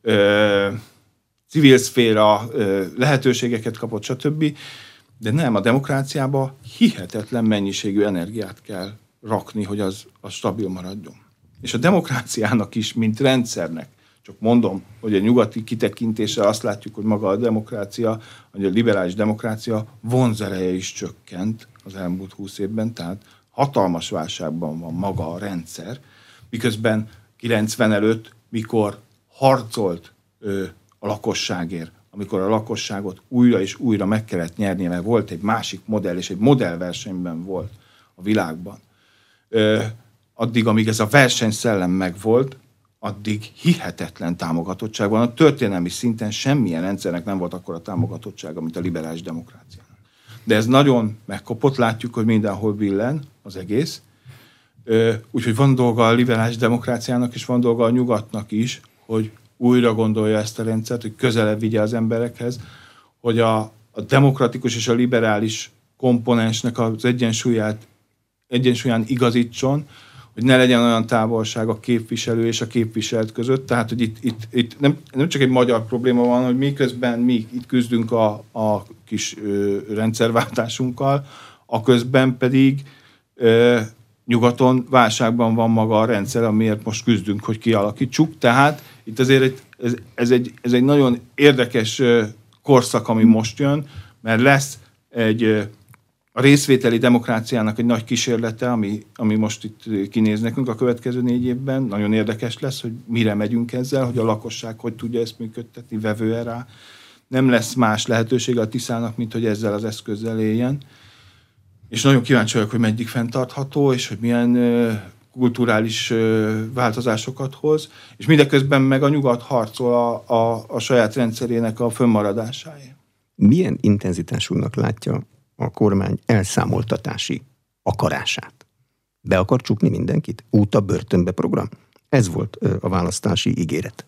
ö, civil szféra, ö, lehetőségeket kapott, stb. De nem, a demokráciába hihetetlen mennyiségű energiát kell rakni, hogy az, az stabil maradjon. És a demokráciának is, mint rendszernek, csak mondom, hogy a nyugati kitekintéssel azt látjuk, hogy maga a demokrácia, hogy a liberális demokrácia vonzereje is csökkent az elmúlt húsz évben, tehát hatalmas válságban van maga a rendszer, miközben kilencven előtt, mikor harcolt ö, a lakosságért, amikor a lakosságot újra és újra meg kellett nyernie, mert volt egy másik modell, és egy modellversenyben volt a világban. Ö, addig, amíg ez a versenyszellem megvolt, addig hihetetlen támogatottság van. A történelmi szinten semmilyen rendszernek nem volt akkora támogatottsága, mint a liberális demokráciának. De ez nagyon megkopott, látjuk, hogy mindenhol billen az egész. Úgyhogy van dolga a liberális demokráciának, és van dolga a nyugatnak is, hogy újra gondolja ezt a rendszert, hogy közelebb vigye az emberekhez, hogy a, a demokratikus és a liberális komponensnek az egyensúlyát, egyensúlyán igazítson, hogy ne legyen olyan távolság a képviselő és a képviselt között. Tehát, hogy itt, itt, itt nem, nem csak egy magyar probléma van, hogy miközben mi itt küzdünk a, a kis ö, rendszerváltásunkkal, a közben pedig ö, nyugaton válságban van maga a rendszer, amiért most küzdünk, hogy kialakítsuk. Tehát itt azért egy, ez, ez, egy, ez egy nagyon érdekes ö, korszak, ami most jön, mert lesz egy... Ö, a részvételi demokráciának egy nagy kísérlete, ami, ami most itt kinéz nekünk a következő négy évben. Nagyon érdekes lesz, hogy mire megyünk ezzel, hogy a lakosság hogy tudja ezt működtetni, vevő rá. Nem lesz más lehetősége a Tiszának, mint hogy ezzel az eszközzel éljen. És nagyon kíváncsi vagyok, hogy meddig fenntartható, és hogy milyen uh, kulturális uh, változásokat hoz. És mindeközben meg a nyugat harcol a, a, a saját rendszerének a fönnmaradásáért. Milyen intenzitásúnak látja a kormány elszámoltatási akarását? Be akar csukni mindenkit? Út a börtönbe program? Ez volt a választási ígéret.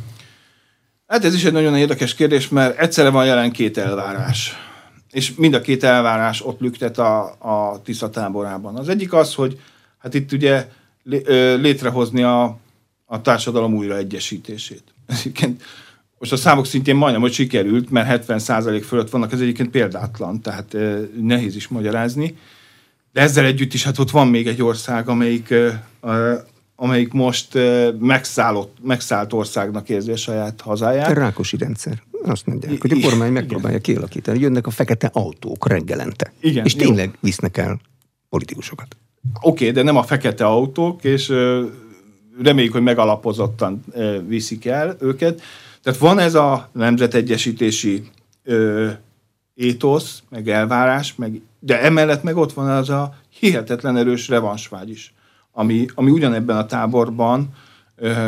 Hát ez is egy nagyon érdekes kérdés, mert egyszerre van jelen két elvárás. És mind a két elvárás ott lüktet a, a Tisza táborában. Az egyik az, hogy hát itt ugye létrehozni a, a társadalom újraegyesítését. Egyébként most a számok szintjén majdnem, hogy sikerült, mert hetven százalék fölött vannak, ez egyébként példátlan, tehát eh, nehéz is magyarázni. De ezzel együtt is hát ott van még egy ország, amelyik, eh, amelyik most eh, megszállott, megszállt országnak érzi a saját hazáját. A Rákosi rendszer. Azt mondják, hogy a kormány megpróbálja kialakítani. Jönnek a fekete autók reggelente. Igen, és tényleg jó. Visznek el politikusokat. Oké, okay, de nem a fekete autók, és eh, reméljük, hogy megalapozottan eh, viszik el őket. Tehát van ez a nemzetegyesítési ö, étosz, meg elvárás, meg, de emellett meg ott van az a hihetetlen erős revansvágy is, ami, ami ugyanebben a táborban ö,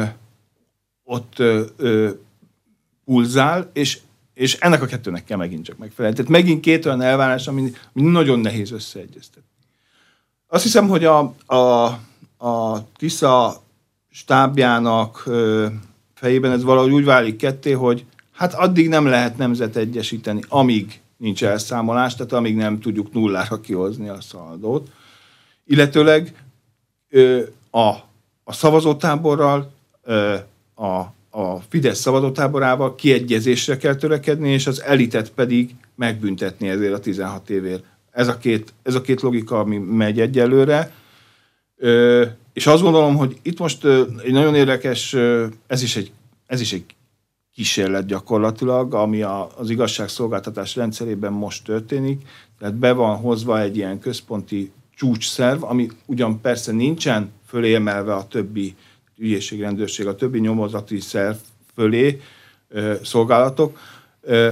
ott ö, ö, pulzál, és, és ennek a kettőnek kell megint csak megfelelni. Tehát megint két olyan elvárás, ami, ami nagyon nehéz összeegyeztetni. Azt hiszem, hogy a, a, a Tisza stábjának ö, fejében ez valahogy úgy válik ketté, hogy hát addig nem lehet nemzetegyesíteni, amíg nincs elszámolás, tehát amíg nem tudjuk nullára kihozni a szaldót. Illetőleg ö, a, a szavazótáborral, ö, a, a Fidesz szavazótáborával kiegyezésre kell törekedni, és az elitet pedig megbüntetni ezért a tizenhat évért. Ez a két, ez a két logika, ami megy egyelőre. Ö, és azt gondolom, hogy itt most ö, egy nagyon érdekes, ö, ez is egy, ez is egy kísérlet gyakorlatilag, ami a, az igazságszolgáltatás rendszerében most történik. Tehát be van hozva egy ilyen központi csúcsszerv, ami ugyan persze nincsen fölé emelve a többi ügyészségrendőrség, a többi nyomozati szerv fölé ö, szolgálatok, ö,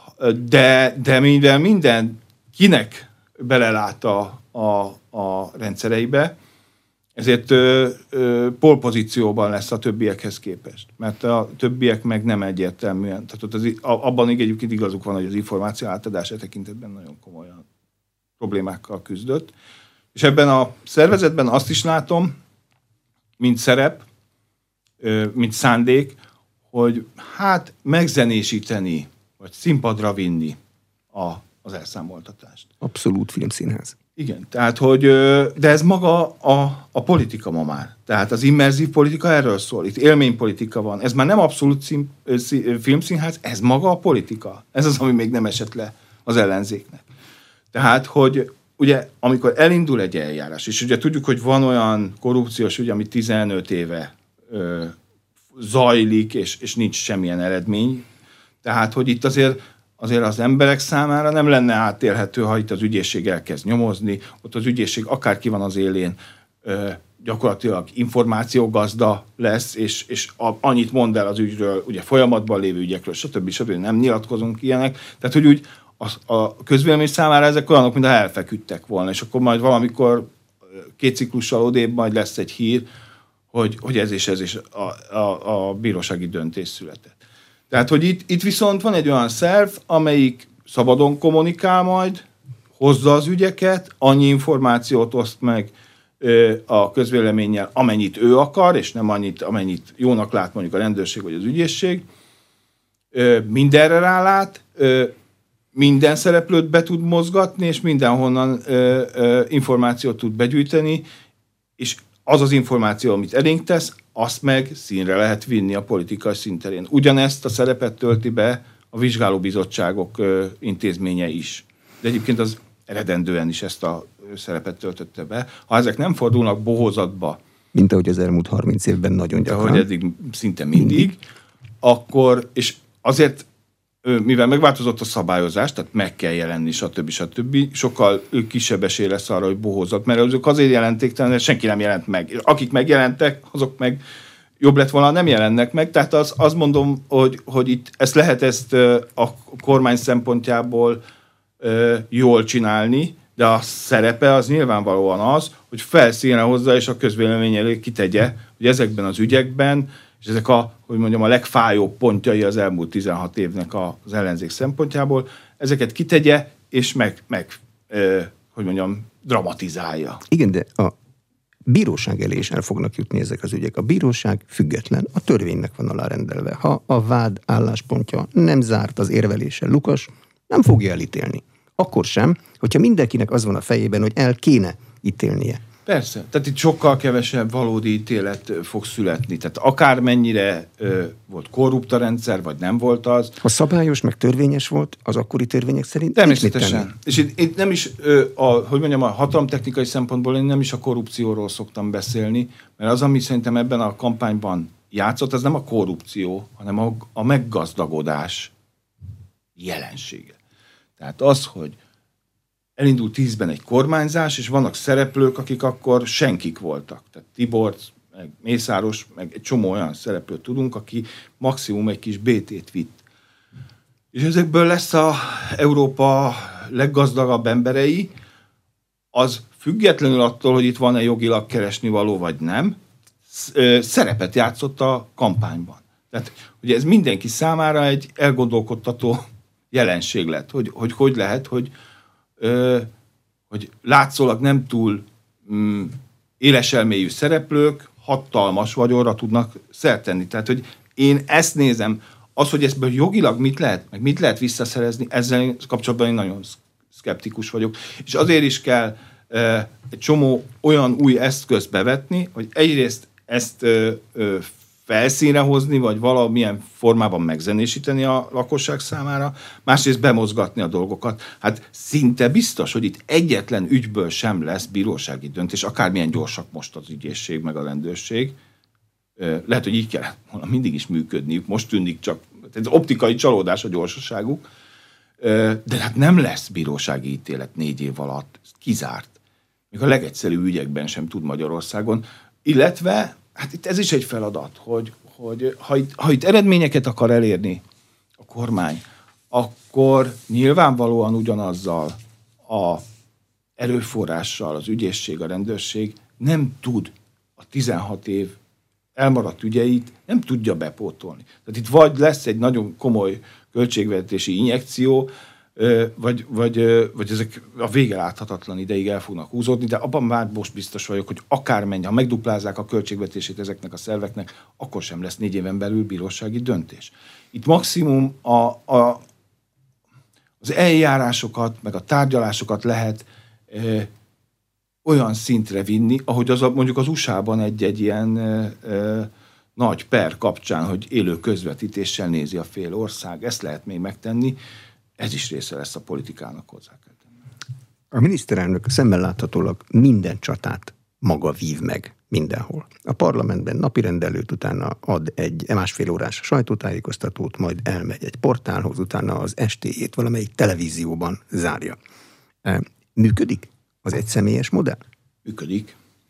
de, de mivel minden kinek belelát a, a, a rendszereibe, ezért ö, ö, polpozícióban lesz a többiekhez képest. Mert a többiek meg nem egyértelműen. Tehát ott az, abban egyébként igazuk van, hogy az információ átadás e tekintetben nagyon komolyan problémákkal küzdött. És ebben a szervezetben azt is látom, mint szerep, ö, mint szándék, hogy hát megzenésíteni, vagy színpadra vinni a, az elszámoltatást. Abszolút filmszínház. Igen, tehát, hogy, de ez maga a, a politika ma már. Tehát az immerzív politika erről szól. Itt élménypolitika van. Ez már nem abszolút szín, szín, filmszínház, ez maga a politika. Ez az, ami még nem esett le az ellenzéknek. Tehát, hogy ugye, amikor elindul egy eljárás, és ugye tudjuk, hogy van olyan korrupciós ügy, ami tizenöt éve ö, zajlik, és, és nincs semmilyen eredmény. Tehát, hogy itt azért azért az emberek számára nem lenne átélhető, ha itt az ügyészség elkezd nyomozni, ott az ügyészség akárki van az élén, gyakorlatilag információgazda lesz, és, és a, annyit mond el az ügyről, ugye folyamatban lévő ügyekről, stb. stb. Nem nyilatkozunk ilyenek. Tehát, hogy úgy a, a közvélemény számára ezek olyanok, mintha elfeküdtek volna, és akkor majd valamikor két ciklussal odébb majd lesz egy hír, hogy, hogy ez és ez is a, a, a bírósági döntés született. Tehát, hogy itt, itt viszont van egy olyan szerv, amelyik szabadon kommunikál majd, hozza az ügyeket, annyi információt oszt meg ö, a közvéleménnyel, amennyit ő akar, és nem annyit, amennyit jónak lát mondjuk a rendőrség vagy az ügyészség. Ö, mindenre rálát, ö, minden szereplőt be tud mozgatni, és mindenhonnan ö, ö, információt tud begyűjteni, és az az információ, amit elénk tesz, azt meg színre lehet vinni a politikai szinterén. Ugyanezt a szerepet tölti be a vizsgálóbizottságok ö, intézménye is. De egyébként az eredendően is ezt a szerepet töltötte be. Ha ezek nem fordulnak bohózatba, mint ahogy az elmúlt harminc évben nagyon gyakran. Ahogy eddig szinte mindig, mindig. Akkor, és azért, mivel megváltozott a szabályozás, tehát meg kell jelenni, stb. stb. Sokkal kisebb esély lesz arra, hogy bohózat, mert azok azért jelenték, mert senki nem jelent meg. Akik megjelentek, azok meg jobb lett volna, nem jelennek meg. Tehát az, azt mondom, hogy, hogy itt ezt lehet ezt a kormány szempontjából jól csinálni, de a szerepe az nyilvánvalóan az, hogy felszínre hozza és a közvélemény elé kitegye, hogy ezekben az ügyekben, és ezek a, hogy mondjam, a legfájóbb pontjai az elmúlt tizenhat évnek az ellenzék szempontjából, ezeket kitegye, és meg, meg hogy mondjam, dramatizálja. Igen, de a bíróság elé is el fognak jutni ezek az ügyek. A bíróság független, a törvénynek van alárendelve. Ha a vád álláspontja nem zárt az érveléssel lukas, nem fogja elítélni. Akkor sem, hogyha mindenkinek az van a fejében, hogy el kéne ítélnie. Persze. Tehát itt sokkal kevesebb valódi ítélet fog születni. Tehát akármennyire ö, volt korrupt a rendszer, vagy nem volt az. Ha szabályos, meg törvényes volt, az akkori törvények szerint természetesen. És itt, itt nem is, ö, a, hogy mondjam, a hatalomtechnikai szempontból én nem is a korrupcióról szoktam beszélni, mert az, ami szerintem ebben a kampányban játszott, az nem a korrupció, hanem a, a meggazdagodás jelensége. Tehát az, hogy elindult tízben egy kormányzás, és vannak szereplők, akik akkor senkik voltak. Tehát Tibor, meg Mészáros, meg egy csomó olyan szereplőt tudunk, aki maximum egy kis bé té-t vitt. És ezekből lesz a Európa leggazdagabb emberei, az függetlenül attól, hogy itt van-e jogilag keresni való, vagy nem, szerepet játszott a kampányban. Tehát, ugye ez mindenki számára egy elgondolkodtató jelenség lett, hogy hogy, hogy lehet, hogy, ö, hogy látszólag nem túl mm, éleselmélyű szereplők hatalmas vagyonra tudnak szert tenni. Tehát, hogy én ezt nézem, az, hogy ebből jogilag mit lehet, meg mit lehet visszaszerezni, ezzel kapcsolatban én nagyon szkeptikus vagyok. És azért is kell ö, egy csomó olyan új eszközt bevetni, hogy egyrészt ezt ö, ö, felszínre hozni, vagy valamilyen formában megzenésíteni a lakosság számára, másrészt bemozgatni a dolgokat. Hát szinte biztos, hogy itt egyetlen ügyből sem lesz bírósági döntés, akármilyen gyorsak most az ügyészség, meg a rendőrség. Lehet, hogy így kellett volna mindig is működniük, most tűnik csak, ez optikai csalódás a gyorsaságuk, de hát nem lesz bírósági ítélet négy év alatt, ez kizárt. Még a legegyszerűbb ügyekben sem tud Magyarországon, illetve hát itt ez is egy feladat, hogy, hogy ha, itt, ha itt eredményeket akar elérni a kormány, akkor nyilvánvalóan ugyanazzal a erőforrással az ügyészség, a rendőrség nem tud a tizenhat év elmaradt ügyeit nem tudja bepótolni. Tehát itt vagy lesz egy nagyon komoly költségvetési injekció, Vagy, vagy, vagy ezek a vége láthatatlan ideig el fognak húzódni, de abban már most biztos vagyok, hogy akármennyi, ha megduplázzák a költségvetését ezeknek a szerveknek, akkor sem lesz négy éven belül bírósági döntés. Itt maximum a, a, az eljárásokat, meg a tárgyalásokat lehet e, olyan szintre vinni, ahogy az a, mondjuk az u es á-ban egy-egy ilyen e, e, nagy per kapcsán, hogy élő közvetítéssel nézi a fél ország. Ezt lehet még megtenni. Ez is része lesz a politikának, hozzá kell tenni. A miniszterelnök szemmel láthatólag minden csatát maga vív meg mindenhol. A parlamentben napirendelőt, utána ad egy másfél órás sajtótájékoztatót, majd elmegy egy portálhoz, utána az estéjét valamelyik televízióban zárja. Működik az egyszemélyes modell? Működik.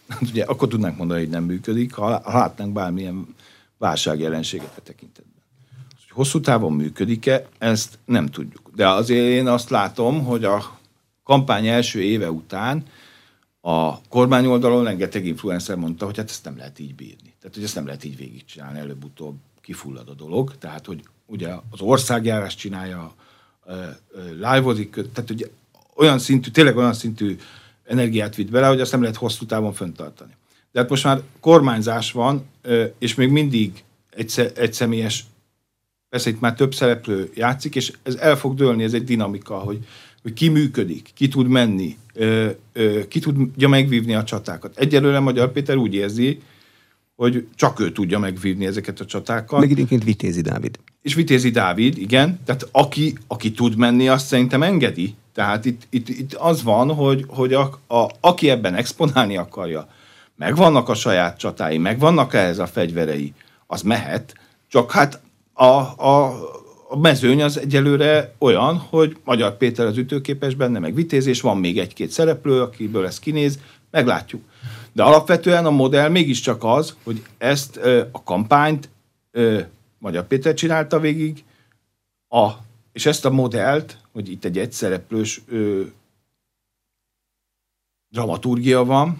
ugye akkor tudnánk mondani, hogy nem működik, ha látnánk bármilyen válságjelenséget a tekintetben. Hogy hosszú távon működik-e, ezt nem tudjuk. De azért én azt látom, hogy a kampány első éve után a kormány oldalon rengeteg influencer mondta, hogy hát ezt nem lehet így bírni. Tehát, hogy ezt nem lehet így végigcsinálni, előbb-utóbb kifullad a dolog. Tehát, hogy ugye az országjárás csinálja, live-ozik, tehát ugye olyan szintű, tényleg olyan szintű energiát vitt bele, hogy azt nem lehet hosszú távon fenntartani. De hát most már kormányzás van, és még mindig egy, egy személyes, persze itt már több szereplő játszik, és ez el fog dőlni, ez egy dinamika, hogy, hogy ki működik, ki tud menni, ki tudja megvívni a csatákat. Egyelőre Magyar Péter úgy érzi, hogy csak ő tudja megvívni ezeket a csatákat. Meg időnként Vitézi Dávid. És Vitézi Dávid, igen, tehát aki, aki tud menni, azt szerintem engedi. Tehát itt, itt, itt az van, hogy, hogy a, a, aki ebben exponálni akarja, megvannak a saját csatái, megvannak ehhez a fegyverei, az mehet, csak hát a, a, a mezőny az egyelőre olyan, hogy Magyar Péter az ütőképes benne, meg Vitéz, és van még egy-két szereplő, akiből ez kinéz, meglátjuk. De alapvetően a modell mégiscsak az, hogy ezt a kampányt Magyar Péter csinálta végig, a, és ezt a modellt, hogy itt egy egyszereplős ö, dramaturgia van,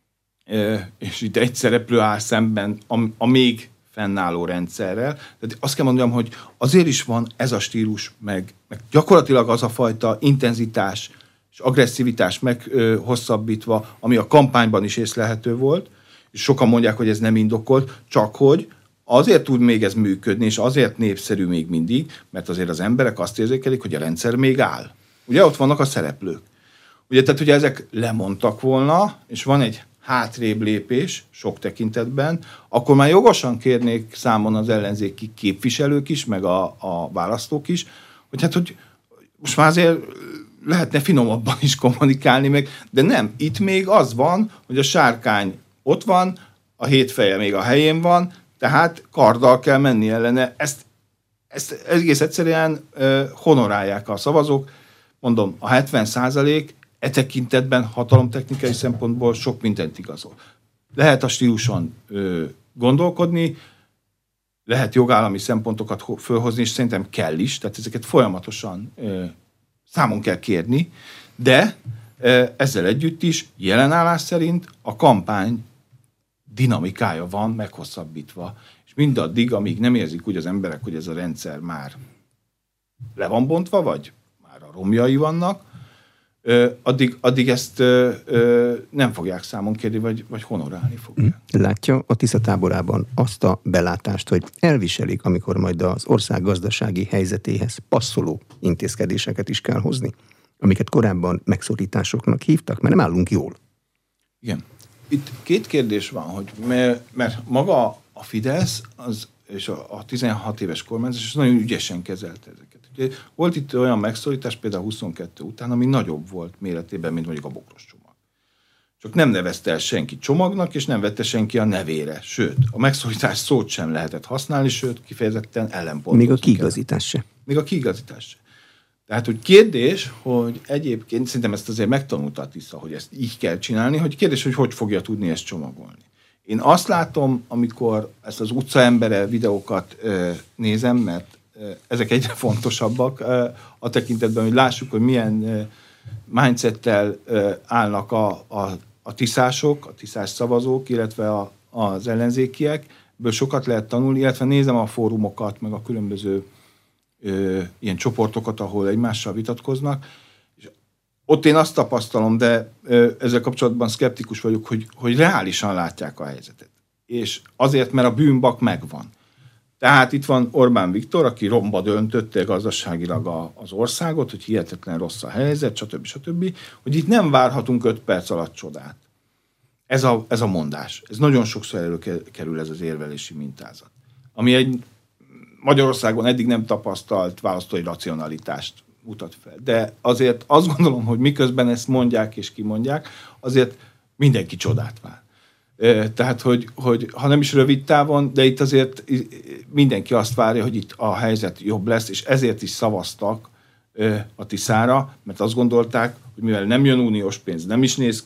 ö, és itt egy szereplő áll szemben a, a még fennálló rendszerrel. Tehát azt kell mondjam, hogy azért is van ez a stílus, meg, meg gyakorlatilag az a fajta intenzitás és agresszivitás meghosszabbítva, ami a kampányban is észlelhető volt, és sokan mondják, hogy ez nem indokolt, csak hogy azért tud még ez működni, és azért népszerű még mindig, mert azért az emberek azt érzékelik, hogy a rendszer még áll. Ugye ott vannak a szereplők. Ugye, tehát ugye ezek lemondtak volna, és van egy hátrébb lépés sok tekintetben, akkor már jogosan kérnék számon az ellenzéki képviselők is, meg a, a választók is, hogy hát, hogy most már azért lehetne finomabban is kommunikálni meg, de nem. Itt még az van, hogy a sárkány ott van, a hét feje még a helyén van, tehát karddal kell menni ellene. Ezt, ezt egész egyszerűen uh, honorálják a szavazók. Mondom, a hetven százalék e tekintetben hatalomtechnikai szempontból sok mindent igazol. Lehet a stíluson uh, gondolkodni, lehet jogállami szempontokat fölhozni, és szerintem kell is, tehát ezeket folyamatosan uh, számon kell kérni, de uh, ezzel együtt is jelenállás szerint a kampány dinamikája van meghosszabbítva, és mindaddig, amíg nem érzik úgy az emberek, hogy ez a rendszer már le van bontva, vagy már a romjai vannak, addig, addig ezt nem fogják számon kérni, vagy, vagy honorálni fogják. Látja a Tisza táborában azt a belátást, hogy elviselik, amikor majd az ország gazdasági helyzetéhez passzoló intézkedéseket is kell hozni, amiket korábban megszorításoknak hívtak, mert nem állunk jól. Igen. Itt két kérdés van, hogy mert, mert maga a Fidesz az, és a, a tizenhat éves kormányzás és nagyon ügyesen kezelte ezeket. Ugye, volt itt olyan megszorítás, például huszonkettő után, ami nagyobb volt méretében, mint mondjuk a bokros csomag. Csak nem nevezte el senki csomagnak, és nem vette senki a nevére. Sőt, a megszorítás szót sem lehetett használni, sőt, kifejezetten ellenpontozni. Még a kiigazítás se. Még a kiigazítás se. Tehát, hogy kérdés, hogy egyébként, szerintem ezt azért megtanulta a Tisza, hogy ezt így kell csinálni, hogy kérdés, hogy hogy fogja tudni ezt csomagolni. Én azt látom, amikor ezt az utcaembere videókat ö, nézem, mert ö, ezek egyre fontosabbak ö, a tekintetben, hogy lássuk, hogy milyen ö, mindsettel ö, állnak a, a, a tiszások, a tiszás szavazók, illetve a, az ellenzékiek. Ebből sokat lehet tanulni, illetve nézem a fórumokat, meg a különböző Ö, ilyen csoportokat, ahol egymással vitatkoznak, és ott én azt tapasztalom, de ö, ezzel kapcsolatban szkeptikus vagyok, hogy, hogy reálisan látják a helyzetet. És azért, mert a bűnbak megvan. Tehát itt van Orbán Viktor, aki romba döntötte gazdaságilag a, az országot, hogy hihetetlen rossz a helyzet, stb. stb., hogy itt nem várhatunk öt perc alatt csodát. Ez a, ez a mondás. Ez nagyon sokszor előkerül ez az érvelési mintázat. Ami egy Magyarországon eddig nem tapasztalt választói racionalitást mutat fel. De azért azt gondolom, hogy miközben ezt mondják és kimondják, azért mindenki csodát vár. Tehát, hogy, hogy ha nem is rövid távon, de itt azért mindenki azt várja, hogy itt a helyzet jobb lesz, és ezért is szavaztak a Tiszára, mert azt gondolták, hogy mivel nem jön uniós pénz, nem is néz ki,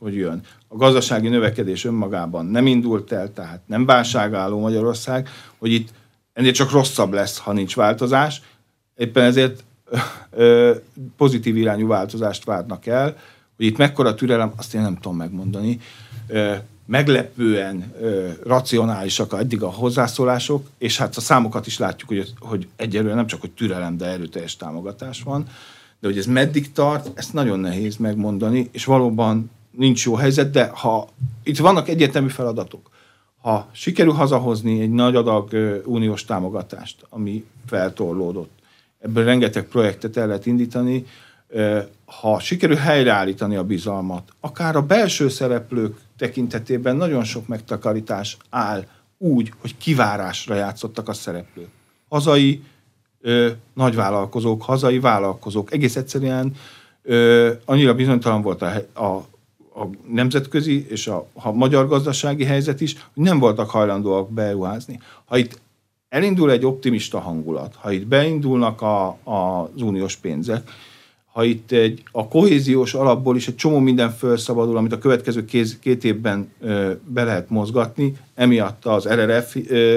hogy jön. A gazdasági növekedés önmagában nem indult el, tehát nem válságálló Magyarország, hogy itt ennél csak rosszabb lesz, ha nincs változás. Éppen ezért ö, ö, pozitív irányú változást várnak el, hogy itt mekkora türelem, azt én nem tudom megmondani. Ö, meglepően ö, racionálisak eddig a hozzászólások, és hát a számokat is látjuk, hogy, hogy egyelőre nem csak, hogy türelem, de erőteljes támogatás van. De hogy ez meddig tart, ezt nagyon nehéz megmondani, és valóban nincs jó helyzet, de ha itt vannak egyértelmű feladatok, ha sikerül hazahozni egy nagy adag ö, uniós támogatást, ami feltorlódott, ebből rengeteg projektet el lehet indítani, ö, ha sikerül helyreállítani a bizalmat, akár a belső szereplők tekintetében nagyon sok megtakarítás áll úgy, hogy kivárásra játszottak a szereplők. Hazai ö, nagyvállalkozók, hazai vállalkozók. Egész egyszerűen ö, annyira bizonytalan volt a, a, a nemzetközi és a, a magyar gazdasági helyzet is, hogy nem voltak hajlandóak beruházni. Ha itt elindul egy optimista hangulat, ha itt beindulnak a, a, az uniós pénzek, ha itt egy, a kohéziós alapból is egy csomó minden felszabadul, amit a következő kéz, két évben ö, be lehet mozgatni, emiatt az er er ef ö,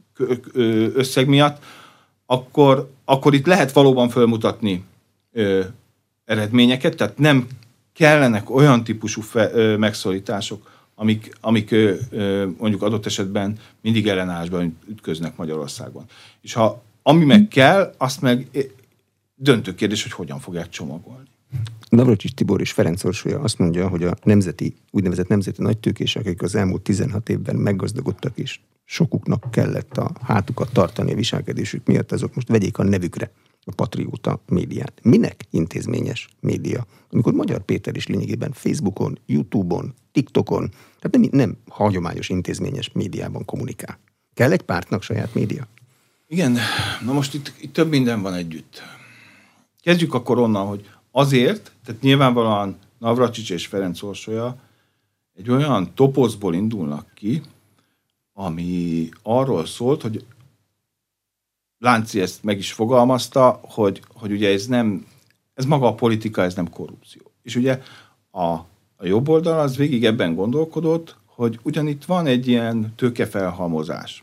ö, összeg miatt, akkor, akkor itt lehet valóban felmutatni ö, eredményeket, tehát nem kellenek olyan típusú fe, ö, megszorítások, amik, amik ö, ö, mondjuk adott esetben mindig ellenállásban ütköznek Magyarországon. És ha ami meg kell, azt meg döntő kérdés, hogy hogyan fogják csomagolni. Navracsics Tibor és Ferenc Orsolya azt mondja, hogy a nemzeti, úgynevezett nemzeti nagytőkések, akik az elmúlt tizenhat évben meggazdagodtak, és sokuknak kellett a hátukat tartani a viselkedésük miatt, azok most vegyék a nevükre a patrióta médiát. Minek intézményes média? Amikor Magyar Péter is lényegében Facebookon, YouTube-on, TikTokon, tehát nem, nem hagyományos intézményes médiában kommunikál. Kell egy pártnak saját média? Igen, na most itt, itt több minden van együtt. Kezdjük akkor onnan, hogy azért, tehát nyilvánvalóan Navracsics és Ferenc Orsolya egy olyan toposzból indulnak ki, ami arról szólt, hogy Lánci ezt meg is fogalmazta, hogy, hogy ugye ez nem, ez maga a politika, ez nem korrupció. És ugye a, a jobb oldal az végig ebben gondolkodott, hogy ugyan itt van egy ilyen tőkefelhalmozás,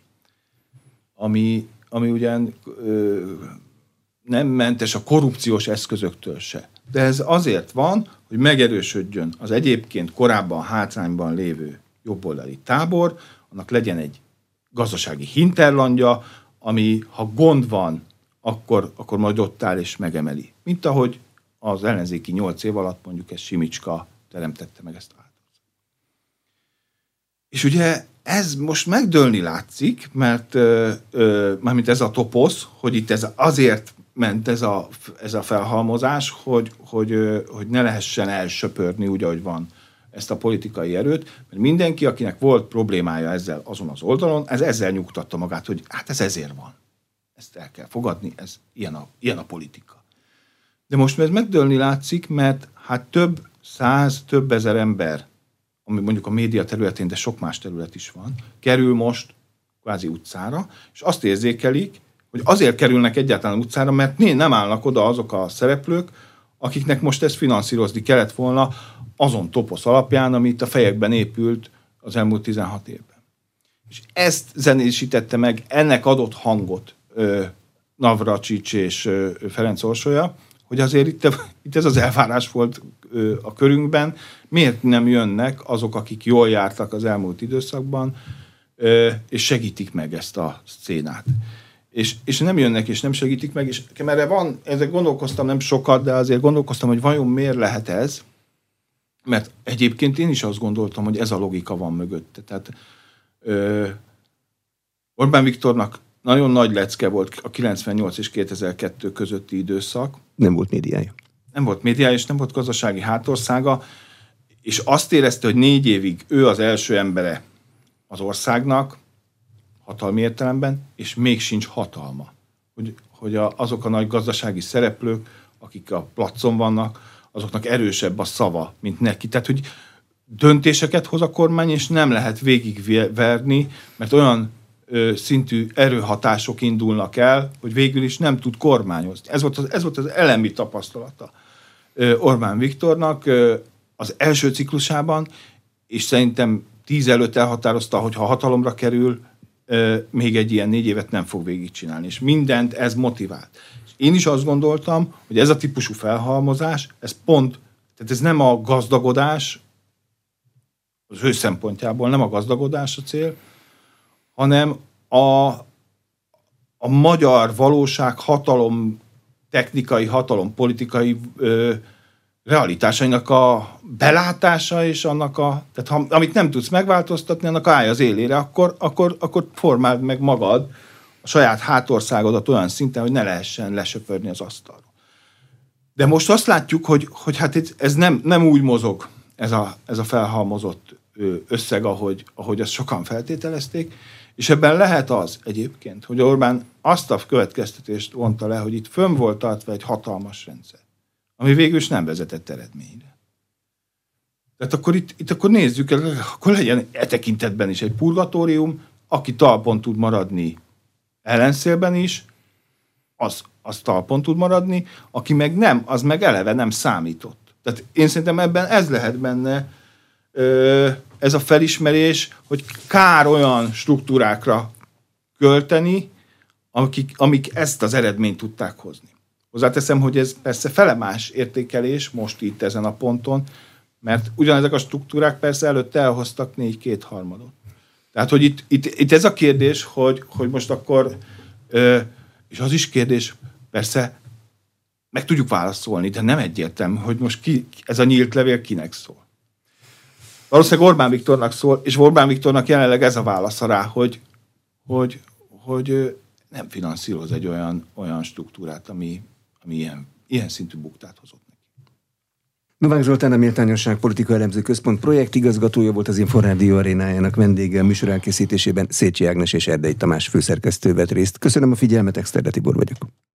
ami, ami ugyan ö, nem mentes a korrupciós eszközöktől se. De ez azért van, hogy megerősödjön az egyébként korábban hátrányban lévő jobboldali tábor, annak legyen egy gazdasági hinterlandja, ami ha gond van, akkor, akkor majd ott áll és megemeli. Mint ahogy az ellenzéki nyolc év alatt mondjuk ez Simicska teremtette meg ezt a változást. És ugye ez most megdőlni látszik, mert ö, ö, mármint ez a toposz, hogy itt ez azért ment ez a, ez a felhalmozás, hogy, hogy, hogy ne lehessen elsöpörni úgy, ahogy van ezt a politikai erőt, mert mindenki, akinek volt problémája ezzel azon az oldalon, ez ezzel nyugtatta magát, hogy hát ez ezért van. Ezt el kell fogadni, ez ilyen a, ilyen a politika. De most ez megdőlni látszik, mert hát több száz, több ezer ember, ami mondjuk a média területén, de sok más terület is van, kerül most kvázi utcára, és azt érzékelik, hogy azért kerülnek egyáltalán utcára, mert nem állnak oda azok a szereplők, akiknek most ezt finanszírozni kellett volna azon toposz alapján, ami itt a fejekben épült az elmúlt tizenhat évben. És ezt zenésítette meg, ennek adott hangot ö, Navracsics és ö, Ferenc Orsolya, hogy azért itt, itt ez az elvárás volt ö, a körünkben, miért nem jönnek azok, akik jól jártak az elmúlt időszakban, ö, és segítik meg ezt a szcénát. És, és nem jönnek, és nem segítik meg, és erre van, ezzel gondolkoztam nem sokat, de azért gondolkoztam, hogy vajon miért lehet ez, mert egyébként én is azt gondoltam, hogy ez a logika van mögötte. Tehát ö, Orbán Viktornak nagyon nagy lecke volt a kilencvennyolc és kétezer-kettő közötti időszak. Nem volt médiája. Nem volt médiája, és nem volt gazdasági hátországa, és azt érezte, hogy négy évig ő az első embere az országnak, hatalmi értelemben, és még sincs hatalma. Hogy, hogy a, azok a nagy gazdasági szereplők, akik a placon vannak, azoknak erősebb a szava, mint neki. Tehát, hogy döntéseket hoz a kormány, és nem lehet végigverni, mert olyan ö, szintű erőhatások indulnak el, hogy végül is nem tud kormányozni. Ez volt az, ez volt az elemi tapasztalata ö, Orbán Viktornak, ö, az első ciklusában, és szerintem tíz előtt elhatározta, hogy ha hatalomra kerül, még egy ilyen négy évet nem fog végigcsinálni, és mindent ez motivált. Én is azt gondoltam, hogy ez a típusú felhalmozás, ez pont, tehát ez nem a gazdagodás, az ő szempontjából nem a gazdagodás a cél, hanem a, a magyar valóság hatalom, technikai hatalom, politikai ö, realitásainak a belátása, és annak a, tehát ha, amit nem tudsz megváltoztatni, annak állj az élére, akkor, akkor, akkor formáld meg magad, a saját hátországodat olyan szinten, hogy ne lehessen lesöpörni az asztalról. De most azt látjuk, hogy, hogy hát ez nem, nem úgy mozog, ez a, ez a felhalmozott összeg, ahogy, ahogy ezt sokan feltételezték, és ebben lehet az egyébként, hogy Orbán azt a következtetést vonta le, hogy itt fönn volt tartva egy hatalmas rendszer, ami végül is nem vezetett eredményre. Tehát akkor itt, itt akkor nézzük, akkor legyen e tekintetben is egy purgatórium, aki talpon tud maradni ellenszélben is, az, az talpon tud maradni, aki meg nem, az meg eleve nem számított. Tehát én szerintem ebben ez lehet benne, ez a felismerés, hogy kár olyan struktúrákra költeni, amik, amik ezt az eredményt tudták hozni. Hozzáteszem, hogy ez persze felemás értékelés most itt ezen a ponton, mert ugyanezek a struktúrák persze előtte elhoztak négy kétharmadot. Tehát, hogy itt, itt, itt ez a kérdés, hogy, hogy most akkor, és az is kérdés, persze meg tudjuk válaszolni, de nem egyértelmű, hogy most ki, ez a nyílt levél kinek szól. Valószínűleg Orbán Viktornak szól, és Orbán Viktornak jelenleg ez a válasza rá, hogy, hogy, hogy nem finanszíroz egy olyan, olyan struktúrát, ami, ami ilyen, ilyen szintű buktát hozott neki. Novák Zoltán, a Méltányosság Politika Elemző Központ projektigazgatója volt, az Inforádió arénájának vendége, a műsor elkészítésében Szécsi Ágnes és Erdei Tamás főszerkesztő vett részt. Köszönöm a figyelmet, Exterde Tibor vagyok.